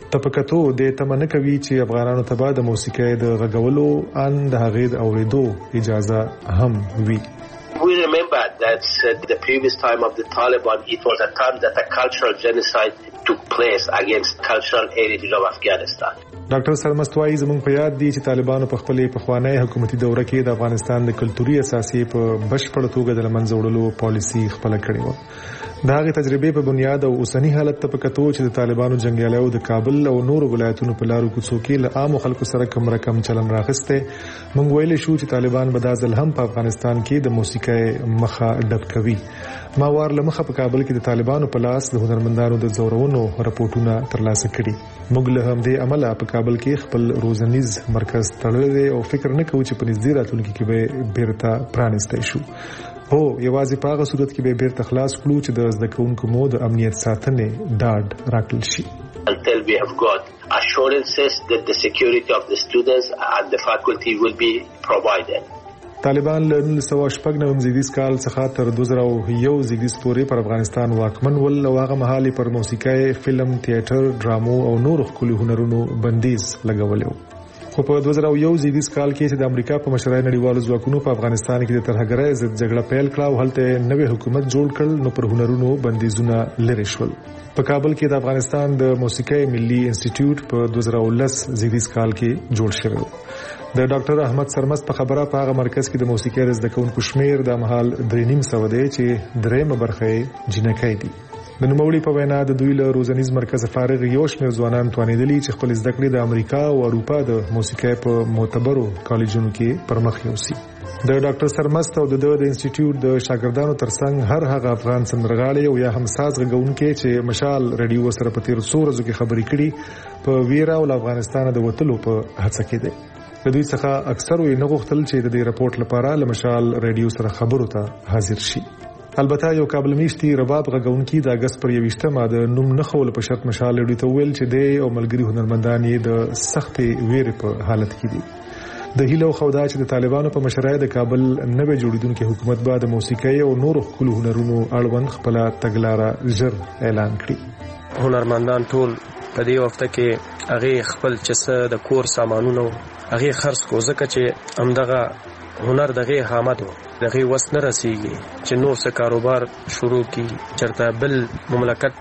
تپکتو د تمنه کوي چې افغانانو ته د موسیقي د غږولو ان د هغې د اوریدو اجازه هم وي. We remember that the previous time of the Taliban, it was a time that a cultural genocide took place against cultural heritage of Afghanistan. ډاکټر سرمست وايي زموږ په یاد دي چې طالبانو په خپلې پخوانی حکومتي دوره کې د افغانستان د کلتوري اساسي په بشپړ توګه د لمنځه وړلو پالیسي خپله کړې وه. د هغې تجربې په بنیاد او اوسني حالت ته په کتو چې د طالبانو جنګیالیو د کابل او نورو ولایتونو په لارو کوڅو کې له عامو خلکو سره کم رقم چلن راغستی، موږ ویلی شو چې طالبان به دا ځل هم په افغانستان کې د موسیقۍ مخه ډب کوي. ما وار له مخه په کابل کې د طالبانو په لاس د هنرمندانو د زورونو راپورټونه ترلاسه کړي. موږ له همدې امله په کابل کې خپل روزنیز مرکز تړلی او فکر نه کوو چې په نږدې راتلونکي کې به بیرته پرانیستی شو. هو یوازې په هغه صورت کې به بیرته خلاص کړو چې د زده کوونکو مو د امنیت ساتنې ډاډ راکړل شي. Until we have got assurances that the security of the students and the faculty will be provided. طالبان له 1996 زیږدیز کال څخه تر 2001 زیږدیز پورې پر افغانستان واکمن ول او هغه مهال پر موسیقي، فلم، تیاتر، ډرامو او نورو ښکلي هنرونو بندیز لګولی و. خو په 2001 زیږدیز کال کې چې د امریکا په مشرۍ نړیوالو ځواکونو په افغانستان کې د ترهګرۍ ضد جګړه پیل کړه او هلته نوی حکومت جوړ کړل، نو پر هنرونو بندیزونه لرې شول. په کابل کې د افغانستان د موسیقي ملي انسټیټیوټ په 2010 زیږدیز کال کې جوړ شوی و. د ډاکټر احمد سرمست په خبره په هغه مرکز کې د موسیقي د زده کوونکو شمیر د مهال 3.5 دی چې درېمه برخه یې جنکۍ دي. د نوموړي په وینا د دوی له روزنیز مرکز فارغ یو شمېر ځوانان توانېدلي چې خپل زده کړې د امریکا او اروپا د موسیقۍ په معتبرو کالجونو کې پرمخ یوسي. د ډاکټر سرمست او د انسټیټیوټ د شاګردانو ترڅنګ هر هغه افغان سندرغاړي او یا هم ساز غږونکي چې مشال رادیو سره په تیر څو ورځو کې خبرې کړي په ویره او افغانستان د وتلو په هڅه کې دي. د دوی څخه اکثر یې نه غوښتل چې د دې راپورټ لپاره له مشال رادیو سره خبرو ته حاضر شي. البته یو کابل میشتي رباب غږونکي د اگست پر 21 د نوم نه خول په شرط مشال رادیو ته ویل چې د او ملګری هنرمندان یې د سختې ویرې په حالت کې دي. د هیلو خودا چې د طالبانو په مشرۍ د کابل نوې جوړیدونکو حکومت به د موسیقۍ او نورو ښکلو هنرونو اړوند خپل تګلاره ژر اعلان کړي. هنرمندان ټول په دې وخت کې هغه خپل چسه د کور سامانونو هغه خرڅ کو ځکه چې همدغه هنر دغه حامد دغه وس نه رسیږي چې نور څه کاروبار شروع کی چرته بل مملکت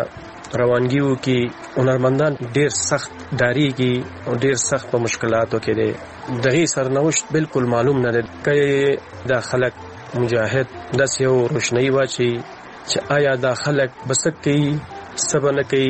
ته روانګیو کې هنرمندان ډیر سخت ډاریږي او ډیر سخت په مشکلاتو کې دي. دغه سرنوشت بالکل معلوم نه دی چې دا خلک مجاهد داس یو روشنايي واچي چې آیا دا خلک بسکي سبنه کوي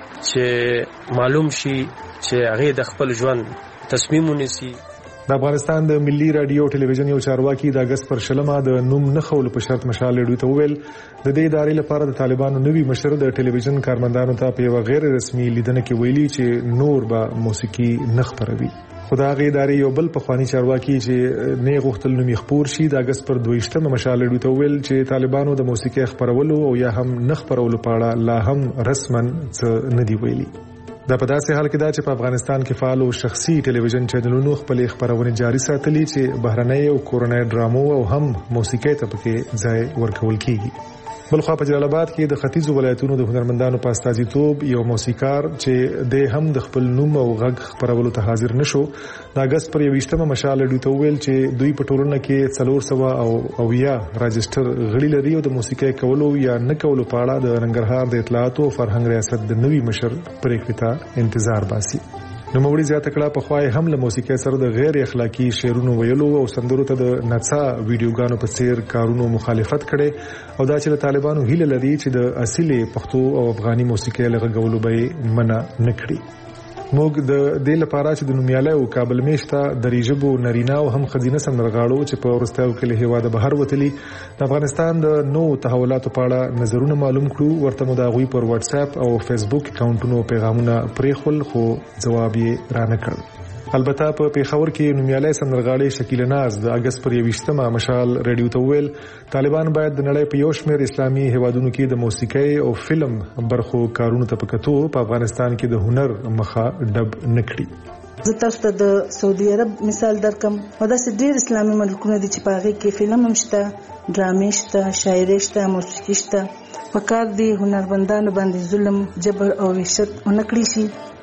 چې معلوم شي چې هغه د خپل ژوند تصمیم ونیسي. د افغانستان د ملي رادیو ټلویزیون یو چارواکي د اگست پر 20 د نوم نه خول په شرط مشال رادیو ته ویل د دې ادارې لپاره د طالبانو نوی مشر د ټلویزیون کارمندانو ته په یو غیر رسمي لیدنه کې ویلي چې نور به موسیقي نه خپروي. خدای ادارې یو بل پخوانی چارواکي چې نه غوښتل نوم خپور شي د اگست پر 22 مشال رادیو ته ویل چې طالبانو د موسیقي خپرولو او یا هم نه خپرولو په اړه لا هم رسمن څه نه دی ویلي. دا په داسې حال کې دا چې په افغانستان کې فعال او شخصي ټلویزیون چینلونو خپل خبرونه جاري ساتلي چې بهرنۍ او کورنۍ ډرامو او هم موسیقي ته پکې ځای ورکول کیږي. بلخوا په جلال آباد کې د ختیځو ولایتونو د هنرمندانو په استازیتوب یو موسیقار چې د هم د خپل نوم او غږ خبرولو ته حاضر نشو د اگست پر 21 مشال رادیو ته ویل چې دوی په ټولنه کې 400 او یا راجستر غړي لري او د موسیقي کولو یا نه کولو په اړه د ننګرهار د اطلاعات او فرهنګ ریاست د نوي مشر پریکړې ته انتظار باسي. نوموړي زیاته کړه په خوای هم له موسیقي سره د غیر اخلاقی شعرونو ویلو او سندرو ته د نڅا ویډیوګانو په څیر کارونو مخالفت کړي او دا چې طالبانو هیله لري چې د اصلي پښتو او افغاني موسیقي لغږولو به منع نکړي. موږ د دې لپاره چې د نومیاله او کابل میشته د ریجبو نرینا او هم خزینه سندرغاړو چې په ورستیو کې له هوا د بهر وتلي د افغانستان د نو تحولاتو په اړه نظرونه معلوم کړو. ورته مو دا غوي پر واتس اپ او فیسبوک اکاونټونو پیغامونه پریخول خو جواب یې رانه کړ. البته په پیښور کې نومیاله سندرغاړي شکیل ناز د اگست پر 21 مشال رادیو ته ویل طالبان باید د نړۍ په یو شمېر اسلامي هیوادونو کې د موسیقۍ او فلم برخو کارونو ته پکتو په افغانستان کې د هنر مخه ډب نکړي. زه تاسو ته د سعودي عرب مثال درکم. دا ډېر اسلامي ملکونه دي چې په هغه کې فلم هم شته، ډرامې شته، شاعري شته، موسیقي شته. پکار دي هنرمندانو باندې ظلم، جبر او وحشت ونکړي شي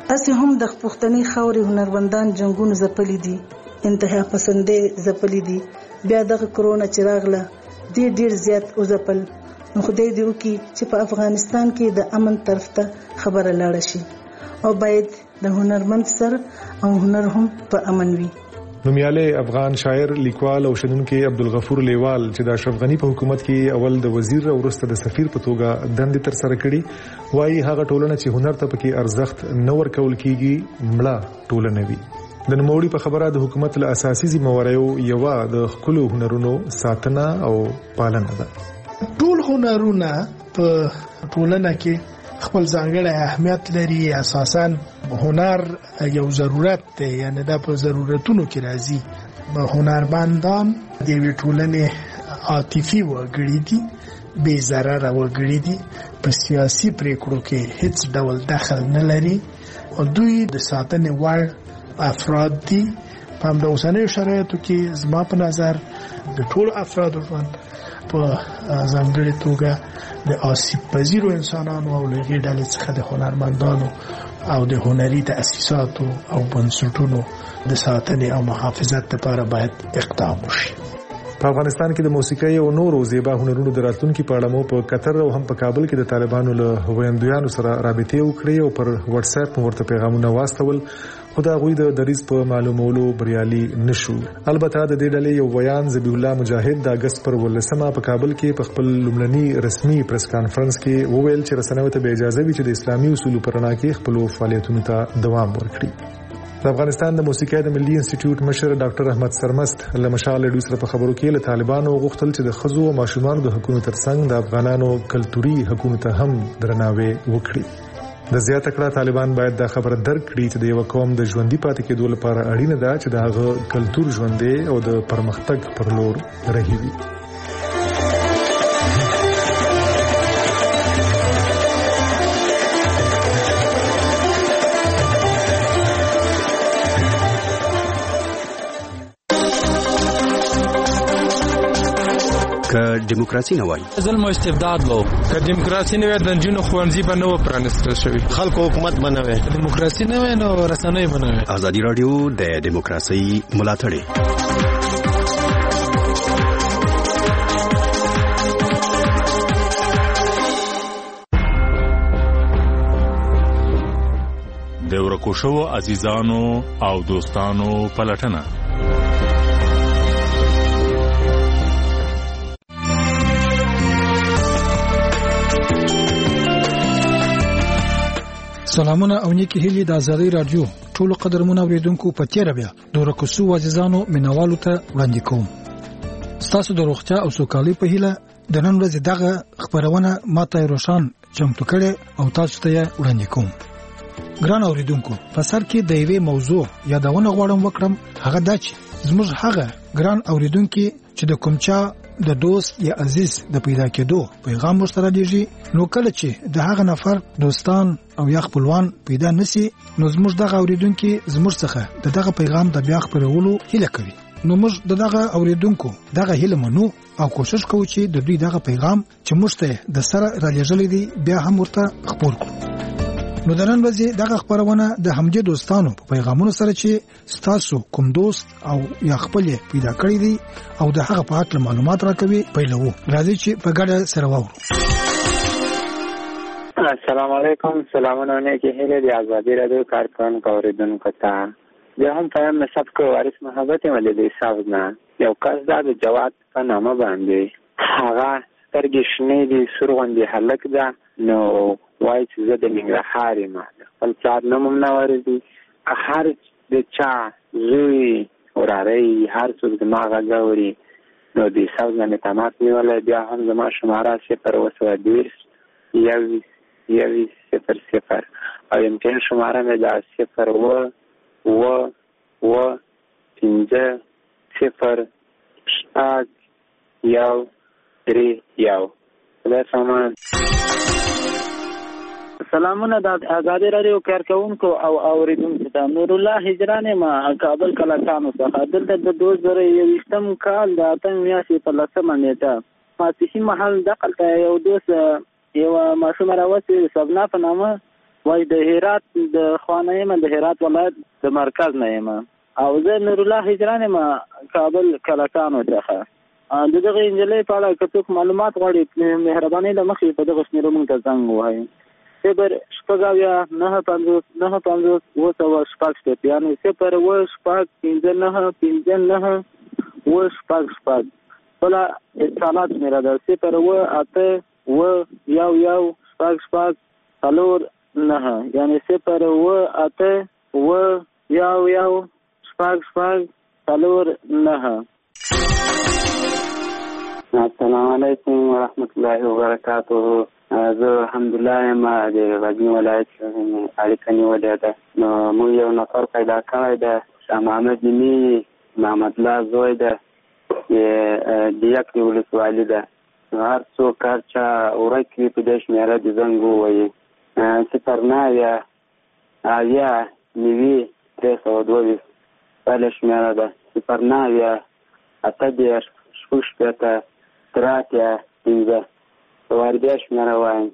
اسی هم د پښتني خاورې هنرمندان جنگونو زپلي دي، انتها پسندې زپلي دي. بیا دغه کرونا چې راغله ډیر زیات او زپل. نو خدای دې وکړي چې په افغانستان کې د امن طرف ته خبره لاړه شي او باید د هنرمند سره او هنر هم په امن وي. نومیاله افغان شاعر، لیکوال او شنونکي عبدالغفور لیوال چې د اشرف غنی په حکومت کې اول د وزیر او وروسته د سفیر په توګه دندې تر سره کړي، وایي هغه ټولنه چې هنر ته پکې ارزښت نه ورکول کیږي مړه ټولنه وي. د نوموړي په خبره د حکومت له اساسي ذمہواریو یو د خپلو هنرونو ساتنه او پالنه ده. ټول هنرونه په ټولنه کې خپل ځانګړی اهمیت لري. اساساً هنر یو ضرورت دی، یعنی دا په ضرورتونو کې راځي. هنرمندان د یوې ټولنې عاطفي وګړي دي، بې ضرره وګړي دي، په سیاسي پریکړو کې هیڅ ډول دخل نه لري او دوی د ساتنې وړ افراد دي. په همدا اوسنیو شرایطو کې زما په نظر د ټول افرادو ژوند په ځانګړې توګه د آسیب پذیرو انسانانو او لږې ډلې څخه د هنرمندانو او د هنري تأسیساتو او بنسټونو د ساتنې او محافظت لپاره باید اقدام وشي. په افغانستان کې د موسیقۍ او نورو زیبا هنرونو د راتلونکي په اړه مو په قطر او هم په کابل کې د طالبانو له ویاندویانو سره رابطې وکړې او پر واتس اپ ورته پیغامونه واستول، خو دا غوی د دریز په معلومولو بریالي نشو. البته د دې ډلې یو بیان ذبیح الله مجاهد د اگست پر 18 په کابل کې په خپل لومړني رسمي پریس کانفرنس کې وویل چې رسنیو ته به اجازه وي چې د اسلامي اصولو پر رڼا کې خپل فعالیتونو ته دوام ورکړي. د افغانستان د موسیقۍ د ملي انسټیټیوټ مشر ډاکټر احمد سرمست له مشال ډوی سره په خبرو کې له طالبانو غوښتل چې د ښځو او ماشومانو د حقوقو ترڅنګ د افغانانو کلتوري حقوقو ته هم درناوی وکړي. د زیاته کړه طالبان باید دا خبره درک کړي چې د یو قوم د ژوندۍ پاتې کېدو لپاره اړینه ده چې د هغه کلتور ژوندۍ او د پرمختګ پر لور رهي وي. که دیموکراسي نه وای ظلم او استبداد وو، که دیموکراسي نه وای د جنونو خوانځي به نو پرانستل شوی، خلکو حکومت بنوي، دیموکراسي نه وای نو رسنۍ بنوي. ازادي رادیو د دیموکراسي ملاتړ د ورکوشو عزیزانو او دوستانو پلټنه. سلامونه او نیکی هیلې د ازادي رادیو ټولو قدرمنو اوریدونکو په تیر بیا د ورکوسو عزیزانو مینوالو ته وړاندې کوم. ستاسو د روغتیا او سوکالۍ په هیله د نن ورځې دغه خبرونه ماته روشن چمتو کړي او تاسو ته وړاندې کوم. ګران اوریدونکو، په سر کې د یوې موضوع یادونه غواړم وکړم، هغه دا چې زموږ هغه ګران اوریدونکو چې د کومچا د دوست یا عزیز د پیدا کېدو پیغام ورسره دیږي، نو کله چې د هغه نفر دوستان او یا خپلوان پیدا نسی، نو زموږ دغه اوریدونکو زموږ څخه دغه پیغام د بیا خبرولو هیله کوي. نو موږ دغه اوریدونکو دغه هیله منو او کوشش کوو چې د دوی دغه پیغام چې موږ ته د سره را لېږلې دي بیا هم ورته خبر کړو. نو د نن ورځې دغه خبرونه د همدې دوستانو په پیغامونو سره چې ستاسو کوم دوست او یا خپل پیدا کړی دي او د هغه په اړه معلومات راکوي پیلوو. راځي چې په ګډه سره واورو. السلام علیکم. سلامونه نیکی هیله د ازادي رادیو کارکونکو اوریدونکو ته. زه هم پیام نسب کو وارث محبت ملي صاحب نه یو کس دا د جواد په نامه باندې هغه سترګې شنې دي، سرغوندې هلک ده. نو وایي چې زه د ننګرهار یم، خپل پلار نوم هم نه ورځي. هر د چا زوی وراره هر څوک زما غږ اوري نو د حساب نه مې تماس نیولی. بیا هم زما شماره 020 1100 او امکان شماره مې دا 0 خدای سامان. سلامونه د ازادي رادیو کارکونکو او اوریدونکو ته. نور الله هجران ما کابل کلاتانو څخه. دلته د 2021 کال د 8 میاشتې په 10 نیټه ماسپښین مهال دقلته یو دوست یو ماشوم راوستي سبنا په نامه وای د هرات د خوانه یم د هرات ولایت د مرکز نه یم او زه نور الله هجران یم کابل کلکانو څخه د دغه انجلۍ په اړه که څوک معلومات غواړي مهرباني له مخې په دغه شمیرو موږ ته زنګ ووهئ 0-9-50-9-50-9-6 یعنې 0-5-5-9-5-9 بله اتصالات شمیره ده 0-8-1-1-6-4-9 یعنې 0-1-8-1-1-6-4-9. السلام علیکم ورحمت الله وبرکاته. زه الحمدلله یم د غزني ولایت اړیکه نیولې ده. نو موږ یو نفر پیدا کړی ده شاه محمد نیمي محمد الله زوی ده د یکې ولسوالي ده. هر څوک هر چا ورک وي په دې شمېره د زنګ ووایي 0-9-90-322 بله شمېره ده 0-9-8-6-5 واربیا شمېره وایم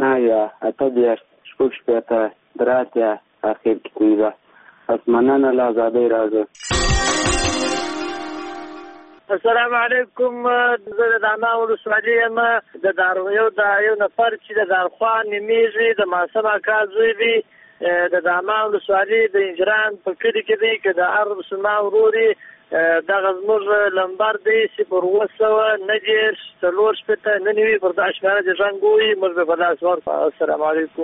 0-9-8-6-5 اخر کې 15 پس مننه له ازادۍ راځه. السلام علیکم. زه د دانا ولسوالي یم. یو نفر چې د دارخوان نومیږي د ماسم اکا زوی دی د داما ولسوالي د انجران په کلي کې دی که د هر مسلمان ورور دغه زموږ لمبر دی 0-9-4-4-9 پر دا شمېره د زنګ ووایي موږ به په لاس ورکړو. السلام علیکم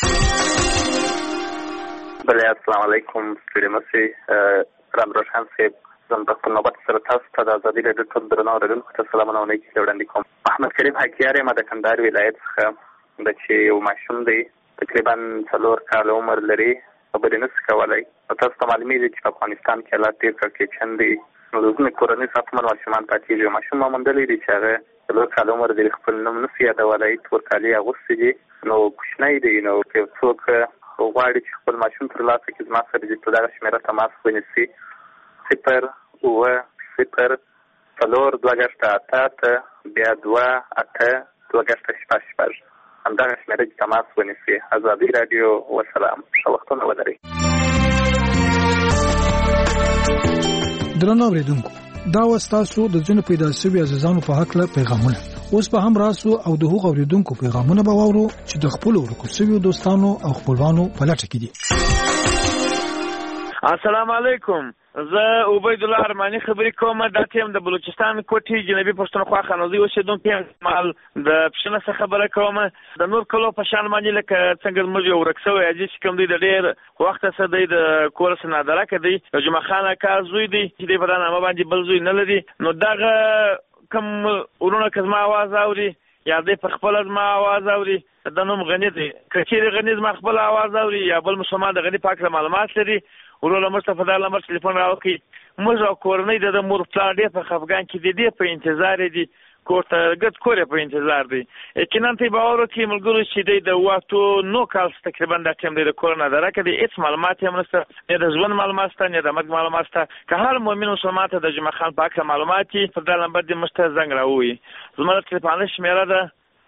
بله السلام علیکم. ستړي مه شئ. رامروشن صاحب زم په خپل نوبت سره تاسو ته د ازادي راډیو ټول درنو اورېدونکو ته سلامونه او نیکۍ وړاندې کوم. احمد کریم حکیار یم د کندهار ولایت څخه د چې یو ماشوم دی تقریبا 4 کاله عمر لري خبرې نشي کولی. تاسو ته معلومېږي چې په افغانستان کې حالات ډېر کړکېچن دي. نو د ځینې کورنۍ ساتمن ماشومان پاتېږي. یو ماشوم ما موندلی دی چې هغه 4 کاله عمر دی خپل نوم نشي یادولی تور کالي اغوستي دي نو کوچنی دی. نو که څوک غواړي چې خپل ماشوم ترلاسه کړي زما سره دې په دغه شمېره تماس ونیسي 0-9-4-2-8 بیا 2-8-2-6 همدغه شمېره کې تماس ونیسي. ازادي راډیو وسلام. ښه وختونه ولرئ. درنو اوریدونکو دا وستاسو د ځینو پیدا شوي عزیزانو په حق له پیغامونه اوس به هم راسو او د هغو اوریدونکو پیغامونه به واورو چې د خپل ورکو شویو دوستانو او خپلوانو په لټه کې دي. السلام علیکم. زه عبید الله ارماني خبرې کوم. دا ټیم د بلوچستان کوټې جنوبي پښتونخوا خانوزي اوسېدونکی مال د پښتنه څخه خبره کوم. د نور کلو په شان باندې لکه څنګه موږ یو ورک شوی عجیب چې کوم دی د ډېر وخت څخه دی د کور څخه نادرکه دی جمعه خان اکا زوی دی چې دی په دا نامه باندې بل زوی نه لري. نو دغه کوم ورونه که زما آواز اوري یا دی په خپل زما آواز اوري د نوم غني دی که چېرې غني زما خپل آواز اوري یا بل مسلمان د غني پاک معلومات لري ورونه مصطفی د نمبر ټلیفون راوکړي. موږ او کورنۍ د مور پلار ډېر په خفګان کې دي په انتظار دي کور ته ګډ کور په انتظار دی. یقینا ته باور وکړئ ملګرو چې دی د واتو نو کال تقریبا دا ټیم دی د کورونه درکه دی هیڅ معلومات هم نشته نه د ژوند معلومات شته نه د مرګ معلومات شته. که هر مؤمن مسلمان ته د جمعه خان پاک معلومات دي په دا نمبر دې موږ ته زنګ راووایي. زما د ټلیفون شمېره ده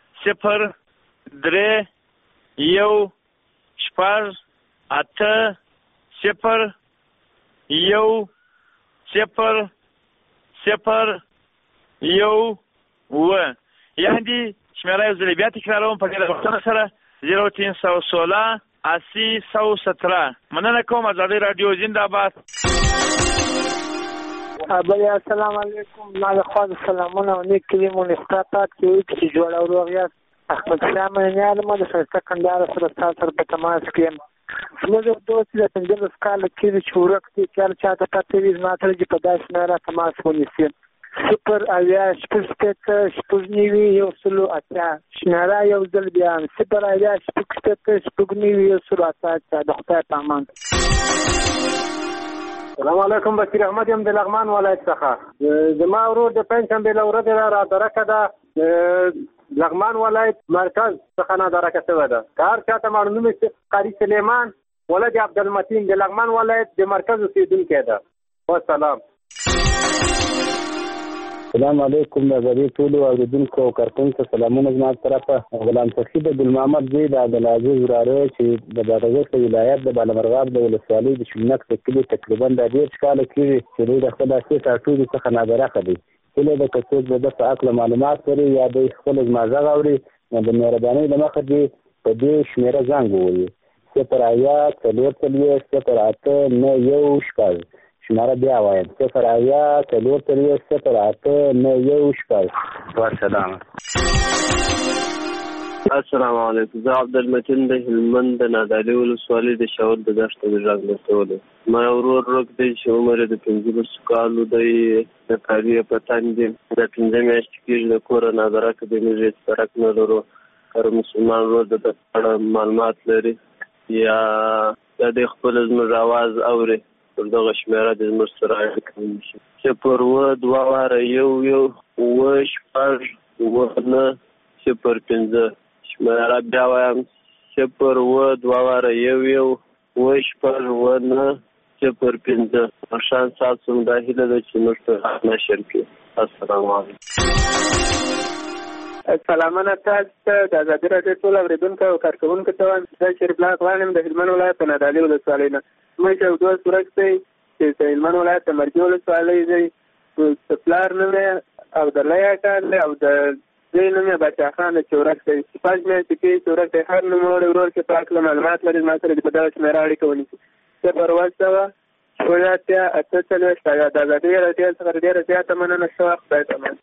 0-1-8-0-1-0 یعنی شمېره یو ځلې بیا تکراروم په ډېره وختونه سره 0-316-80-117. مننه کوم. ازادي راډیو زنده‌باد. بله السلام علیکم. ما له خوا سلامونه او نیک کلمو نسبت کوي چې جوړ او روغ یاست. احمد شاه مینیال ما د ښایسته کندهار سره تاسو سره په تماس کې یم. زموږ دوست د 15 کال کېږي چې ورک دی چا ته پته وي زما سره چې په داسې شمېره تماس ونیسي 0-8-6-9-1-8 شمېره یو ځل بیا 0-8-6-9-1-8 د خدای په امان. السلام علیکم. بشیر احمد یم د لغمان ولایت څخه. زما ورور د پنځشنبې له ورځې را درکه ده لغمان ولایت مرکز څخه نادرکه شوې ده. که هر چاته معلوم وي چې قاری سلیمان ولد عبدالمتین د لغمان ولایت د مرکز اوسېدونکی ده. والسلام. السلام علیکم د غریب ټولو اوریدونکو او کارکونکو سلامونه زما طرفه غلام تخید عبد المحمد زی د عبدالعزیز وراره چې د بادغیس ولایت د بالامرغاب د ولسوالۍ د شمنک د کلي تقریبا د 10 کال کېږي چې دوی د خپل اساس ټاټو څخه نابرابر دي. کله د کڅوړ د په اړه معلومات لري یا د خپل مازه غوړي د مهرباني د مخه دی په دې شمیره زنګ ووي 0 4 0 9 1 شپږ شماره بیا وایم 0 4 0 9 1 شپږ. والسلام. السلام علیکم. زه عبدالمتین د هلمند د نادعلي ولسوالۍ د شاول د دښتې د غږ رسولو. ما ورور روک دی چې عمر د 15 کالو دی د کاري په تن دی د 15 میاشتې کېږي د کوره نادرکه دی موږ هېڅ فرق نه لرو. هر مسلمان ورور د اړه معلومات لري یا د خپل زموږ اواز اوري پر دغه شمیره د زموږ سره اړیکه ونیسي. 0 2 1 1 شپږ 9 0 5 شمیره بیا وایم 0 2 1 1 شپږ 9 0 5. شان ساتو د هیله د چې موږ ته نشر کړي. السلام علیکم. سلامونه تاسو د آزادي راډیو ټول اوریدونکو او کارکونکو ته وایم چې شریف الله غوانم د هلمند ولایت په نادعلي ولسوالۍ نه مې یو دوه صورت دی چې د هلمند ولایت د مرګي ولسوالۍ دی سپلار نه او د لیا کار او د دې نومه بچا خان چورک دی پاج مې چې چورک دی هر نوم ورور کې پاک معلومات لري ما سره د بدل شمیره اړیکه ونیسي. څه پرواز شویاتیا اتسلوش تا د آزادي راډیو څخه ډیره زیاته مننه شوه. خدای ته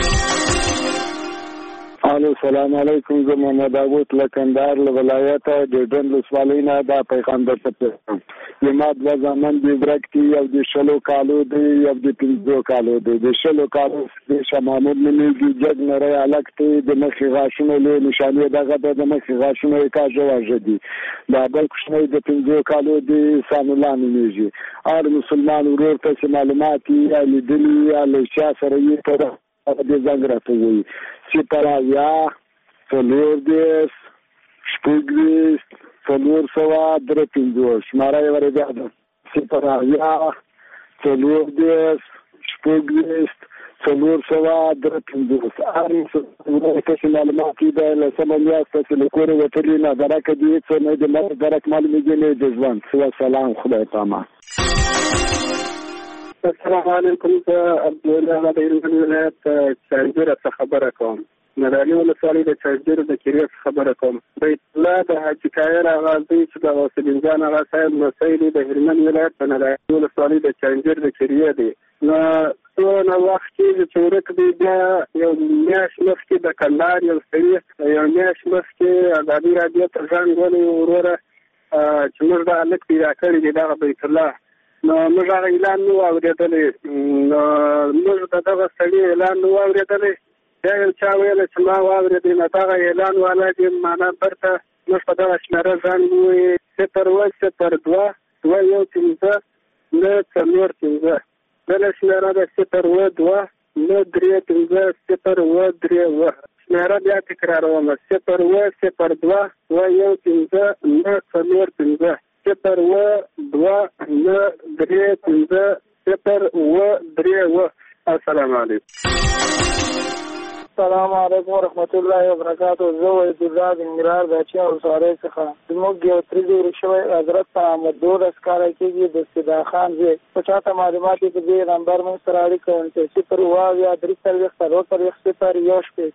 الو سلام علیکم. زه محمد ابوت لکندار له ولایت د ډنډ ولسوالۍ نه دا پیغام درته یما د زمان دی برکتی او د شلو کالو دی او د 15 کالو دی د شلو کالو د شمامود منې جګ نری الکته د مخې غاشونه له نشانه دغه د مخې غاشونه کا جواز دي دا بل کوښنه د 15 کالو دی ساملان نیږي ار مسلمان ورور ته معلومات یې لیدلی یا له سره یې پر د زنګ راټوي چې پرایا څلور دیس شپږ څلور سوا درې پنځه شماره یې ورته ده چې پرایا څلور دیس شپږ څلور سوا درې پنځه ارم څه معلومات دي له سمونیا ستاسو له کور وتلی نه درکه دي څه نه د مر درک معلومات نه دي ځوان. سلام خدای پاما. السلام علیکم. عبد الله د هلمند ولایت چارجر څخه خبره کوم. نادعلي ولسوالۍ د چارجر د کریه خبره کوم. بیت الله د حاجی کایر اغازي چې د وسلین جان اغا صاحب مسایل د هلمند ولایت په نادعلي ولسوالۍ د چارجر د کریه دی. نو وخت کې چې ورک دی بیا یو میاش مخکې د کندهار یو سړي یو میاش مخکې آزادي راډیو ته ځان غوړي وروره چې موږ د الک پیدا کړی دی دغه بیت الله نو موږ هغه اعلان نو اورېدلی نو موږ دغه سړي اعلان نو اورېدلی بیا یو چا ویل چې ما واورېدی نو دغه اعلان والا دې معنا برته موږ په دغه شمیره ځان ووایي 0 2 2 1 5 9 څلور 5 بله شمیره ده 0 2 9 3 5 0 3 شمیره بیا تکراروم 0 0 2 1 5 9 څلور 5 0 2 9 3 5 0 3. السلام علیکم. السلام علیکم ورحمت الله وبرکاته. زه وحید الله زنګرار د اچیا ولسوالۍ څخه زموږ یو ترې شوی حضرت احمد 12 کاله کېږي د سیدا خان زی په چاته معلومات په دې نمبر مې سره اړیکه ونیسئ 0 یا 3 0 1 شپږ.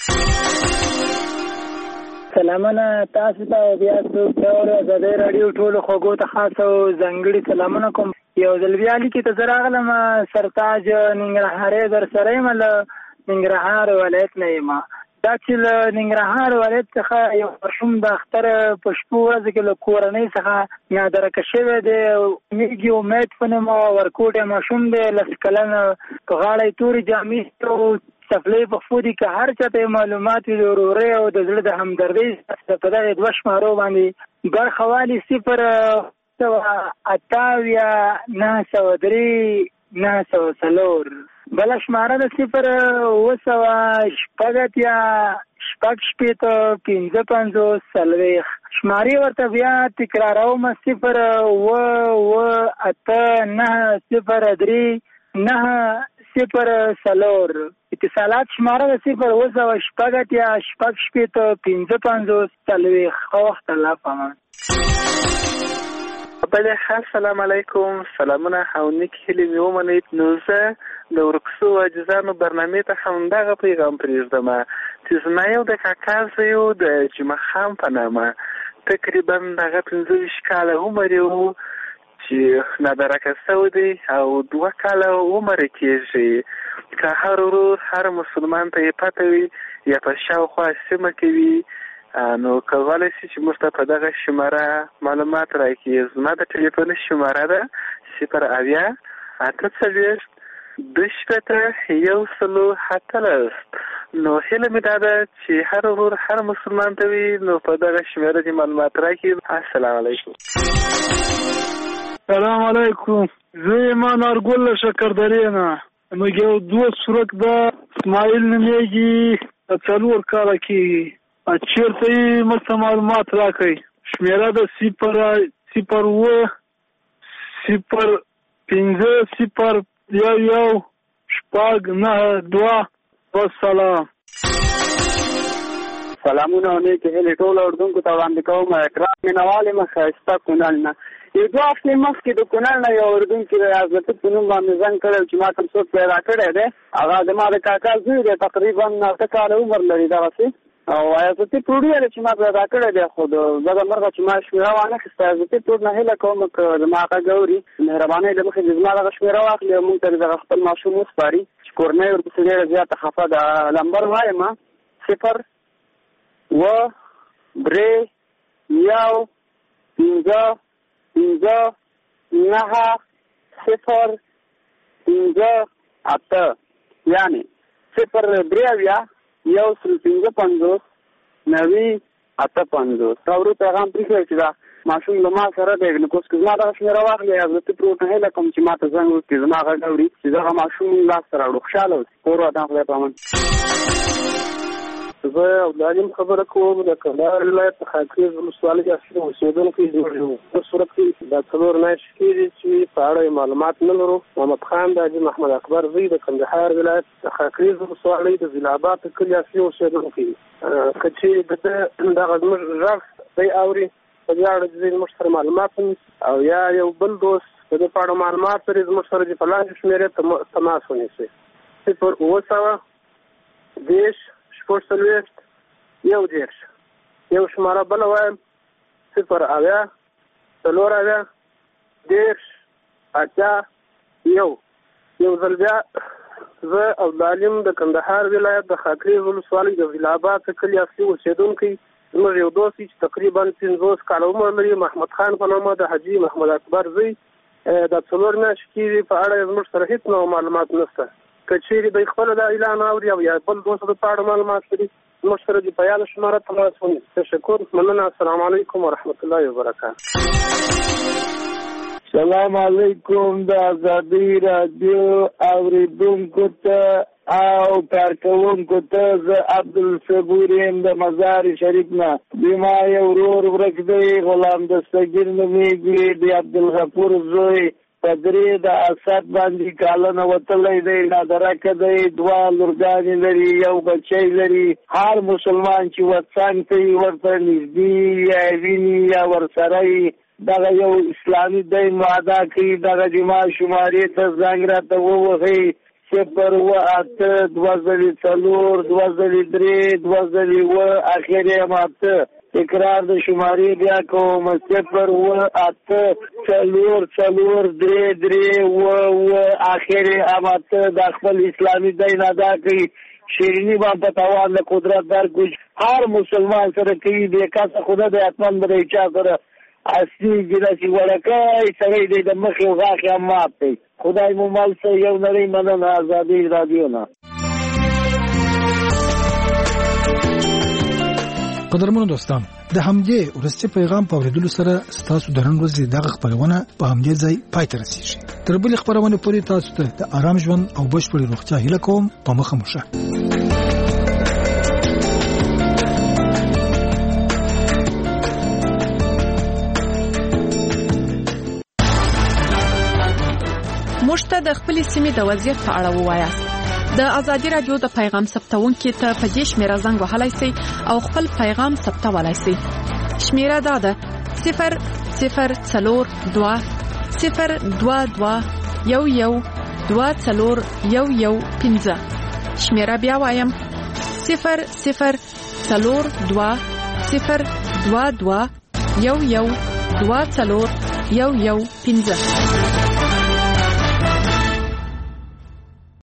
سلامونه تاسو ته بیا څو آزادي راډیو ټول خوږو ته خاص او ځانګړي سلامونه کوم. یو ځل بیا لیکي ته زه راغلم سرتاج ننګرهارۍ در سره یم له ننګرهار ولایت نه یم. دا چې له ننګرهار ولایت څخه یو ماشوم د اختر په شپو ورځو کې له کورنۍ څخه نادرکه شوی دی میږي امید په نوم ورکوټی ماشوم دی 10 کلن په غاړه تورې جامې او څپلۍ په خپو دي که هر چا ته معلومات وي د ورورۍ او د زړه د همدردۍ په دغه 2 شمارو باندې برخه والي 0 9 903 بله شماره د 0 9 شپږ 50 شمارې ورته بیا تکراروم 0 9 0 3 9 0 اتصالات شماره د 0 شپږ یا شپږ شپېته 55 40 وخت الله پامان. بله السلام علیکم، سلامونه او نیک هیلې مې ومنئ. نو زه د ورکسو عاجزانو برنامې ته همدغه پیغام پرېږدم چې زما یو د کاکا زوی و د جمعه خان په نامه، تقریبا دغه 25 کاله عمر یې و چې نادرکه شوی دی او 2 کاله عمر کېږي. که هر ورور هر مسلمان ته یې پته وي یا په شاوخوا سیمه کې وي نو کولی شي چې موږ ته په دغه شماره معلومات راکړي. زما د ټلیفون شماره ده 0 اویا 48 2 117. نو هیله مې دا ده چې هر ورور هر مسلمان ته وي نو په دغه شماره کې معلومات راکړي. السلام علیکم. سلام علیکم، زه ایمان ارګل له شکردرې نه. موږ یو 2 سورک د اسماعیل نومیږي، 4 کاله کېږي. چېرته یې موږ ته معلومات راکړئ. شمېره د 0 0 5 0 1 شپږ 9 2. والسلام. سلامونه او نیکې هیلې ټولو اردونکو ته وړاندې کوم. اکرام مینوال یم ښایسته کونړ نه. یو 2 هفتې مخکې د کونړ نه یو اردونکي د حضرت په نوم باندې زنګ کړی چې ما کوم څوک پیدا کړی دی. هغه زما د کاکا زوی دی، تقریبا 8 کاله عمر لري دغسې. او حضرتي پروډ ویل چې ما پیدا کړی دی، خو د بده مرغه چې ما شمېره وانخېسته. حضرتي پروډ نه هیله کوم که زما هغه ګوري مهربانۍ له مخې چې زما دغه شمېره واخلي او موږ ته دغه خپل ماشوم وسپاري چې کورنۍ ورپسې ډېره زیاته خفه ده. نمبر وایم 0 و 3 1 5 5 9 0 5 8. یعنی 0 3 اویا 1 55 9 58. راورو پیغام پرېښی چې دا ماشوم له ما سره دی. نو کوس که زما دغه شمېره واخلي حضرتي پروټ نه هیله کوم چې ما ته زنګ وکړي، زما غږ اوري چې دغه ماشوم لاسته راوړو. خوشحاله اوسي. کور ودان، خدای پامان. زه عبدالعلیم خبره کوم د کندهار ولایت خاکریز ولسوالۍ کې اوسېدونکی جوړ یم. په صورت کې دا 4 میاشتې کېږي چې په اړه معلومات نه لرو. محمد خان د حاجي محمد اکبر زوی د کندهار ولایت د خاکریز ولسوالۍ د ضلع آباد د کلي اصلي اوسېدونکی. که چې د دغه زموږ غږ دی اوري په دې اړه چې زموږ سره معلومات او یا یو بل دوست د دې په اړه معلومات لري زموږ سره چې په لاندې شمېرې تماس ونیسي. 0 10 40 1 یو شماره بل وایم 0 اویا 4 اویا 10 8 1. یو ځل بیا زه عبدالعلیم د کندهار ولایت د خاکریز ولسوالۍ د ضلع آباد د کلي اصلي اوسېدونکی. زموږ یو دوست چې تقریبا 50 کاله عمر لري، محمد خان په نامه د حاجي محمد اکبر زوی. دا 4 میاشتې کېږي په اړه زموږ سره هېڅ نوع معلومات نشته. که چیرې دوی خپله دا اعلان اوري او یا بل دوست د په اړه معلومات لري زموږ سره دې په یاده شماره تماس ونیسي. تشکر، مننه. السلام علیکم ورحمت الله وبرکاته. سلام علیکم د آزادۍ راډیو اورېدونکو ته او کارکوونکو ته. زه عبدالصبور یم د مزار شریف نه. زما یو ورور ورک دی، غلام دستګیر نومیږي، د عبدالغفور زوی. په 3 د اسد باندې کالونه وتلی دی، نادرکه دی، 2 لورګانې لري، یو بچی لري. هر مسلمان چې وڅنګ ته یې ورته نږدې یا ویني یا ورسره یې دغه یو اسلامي دین وعده کوي. دغه جما شمارې ته زنګ راته ووهئ 0 و 8 2 4 2 3 2 اخر یې 8. تکرار د شمارې بیا کوم 0 و 8 4 4 3 و اخر یې 8. د خپل اسلامي دین ادا کوي. شیرینی با په توان د قدرت درکوي. هر مسلمان سره کوي. د کاسه خدا د اتمن بری چا سره اصلي ګرځي ورکه سره د مخې غاخه مات دی. خدای مو مال سه یو نړۍ مننه. آزادۍ رادیو نه. قدرمنو دوستان، د همدې ورسته پیغام په ورېدلو سره ستاسو د نن ورځې دغه خبرونه په همدې ځای پای ته رسیږي. تر بلې خبرونه پورې تاسو ته د آرام ژوند او بشپړ روغتیا هیله کوم. په مخه مو شه. موږ ته د خپل سیمې د وضعیت په اړه ووایاست. د ازادي رادیو د پیغام ثبتونکو ته په دې شمیره زنګ وهلای شئ او خپل پیغام ثبتولای شئ. شمیره دا ده 00422112215. شمیره بیا وایم 00422112215.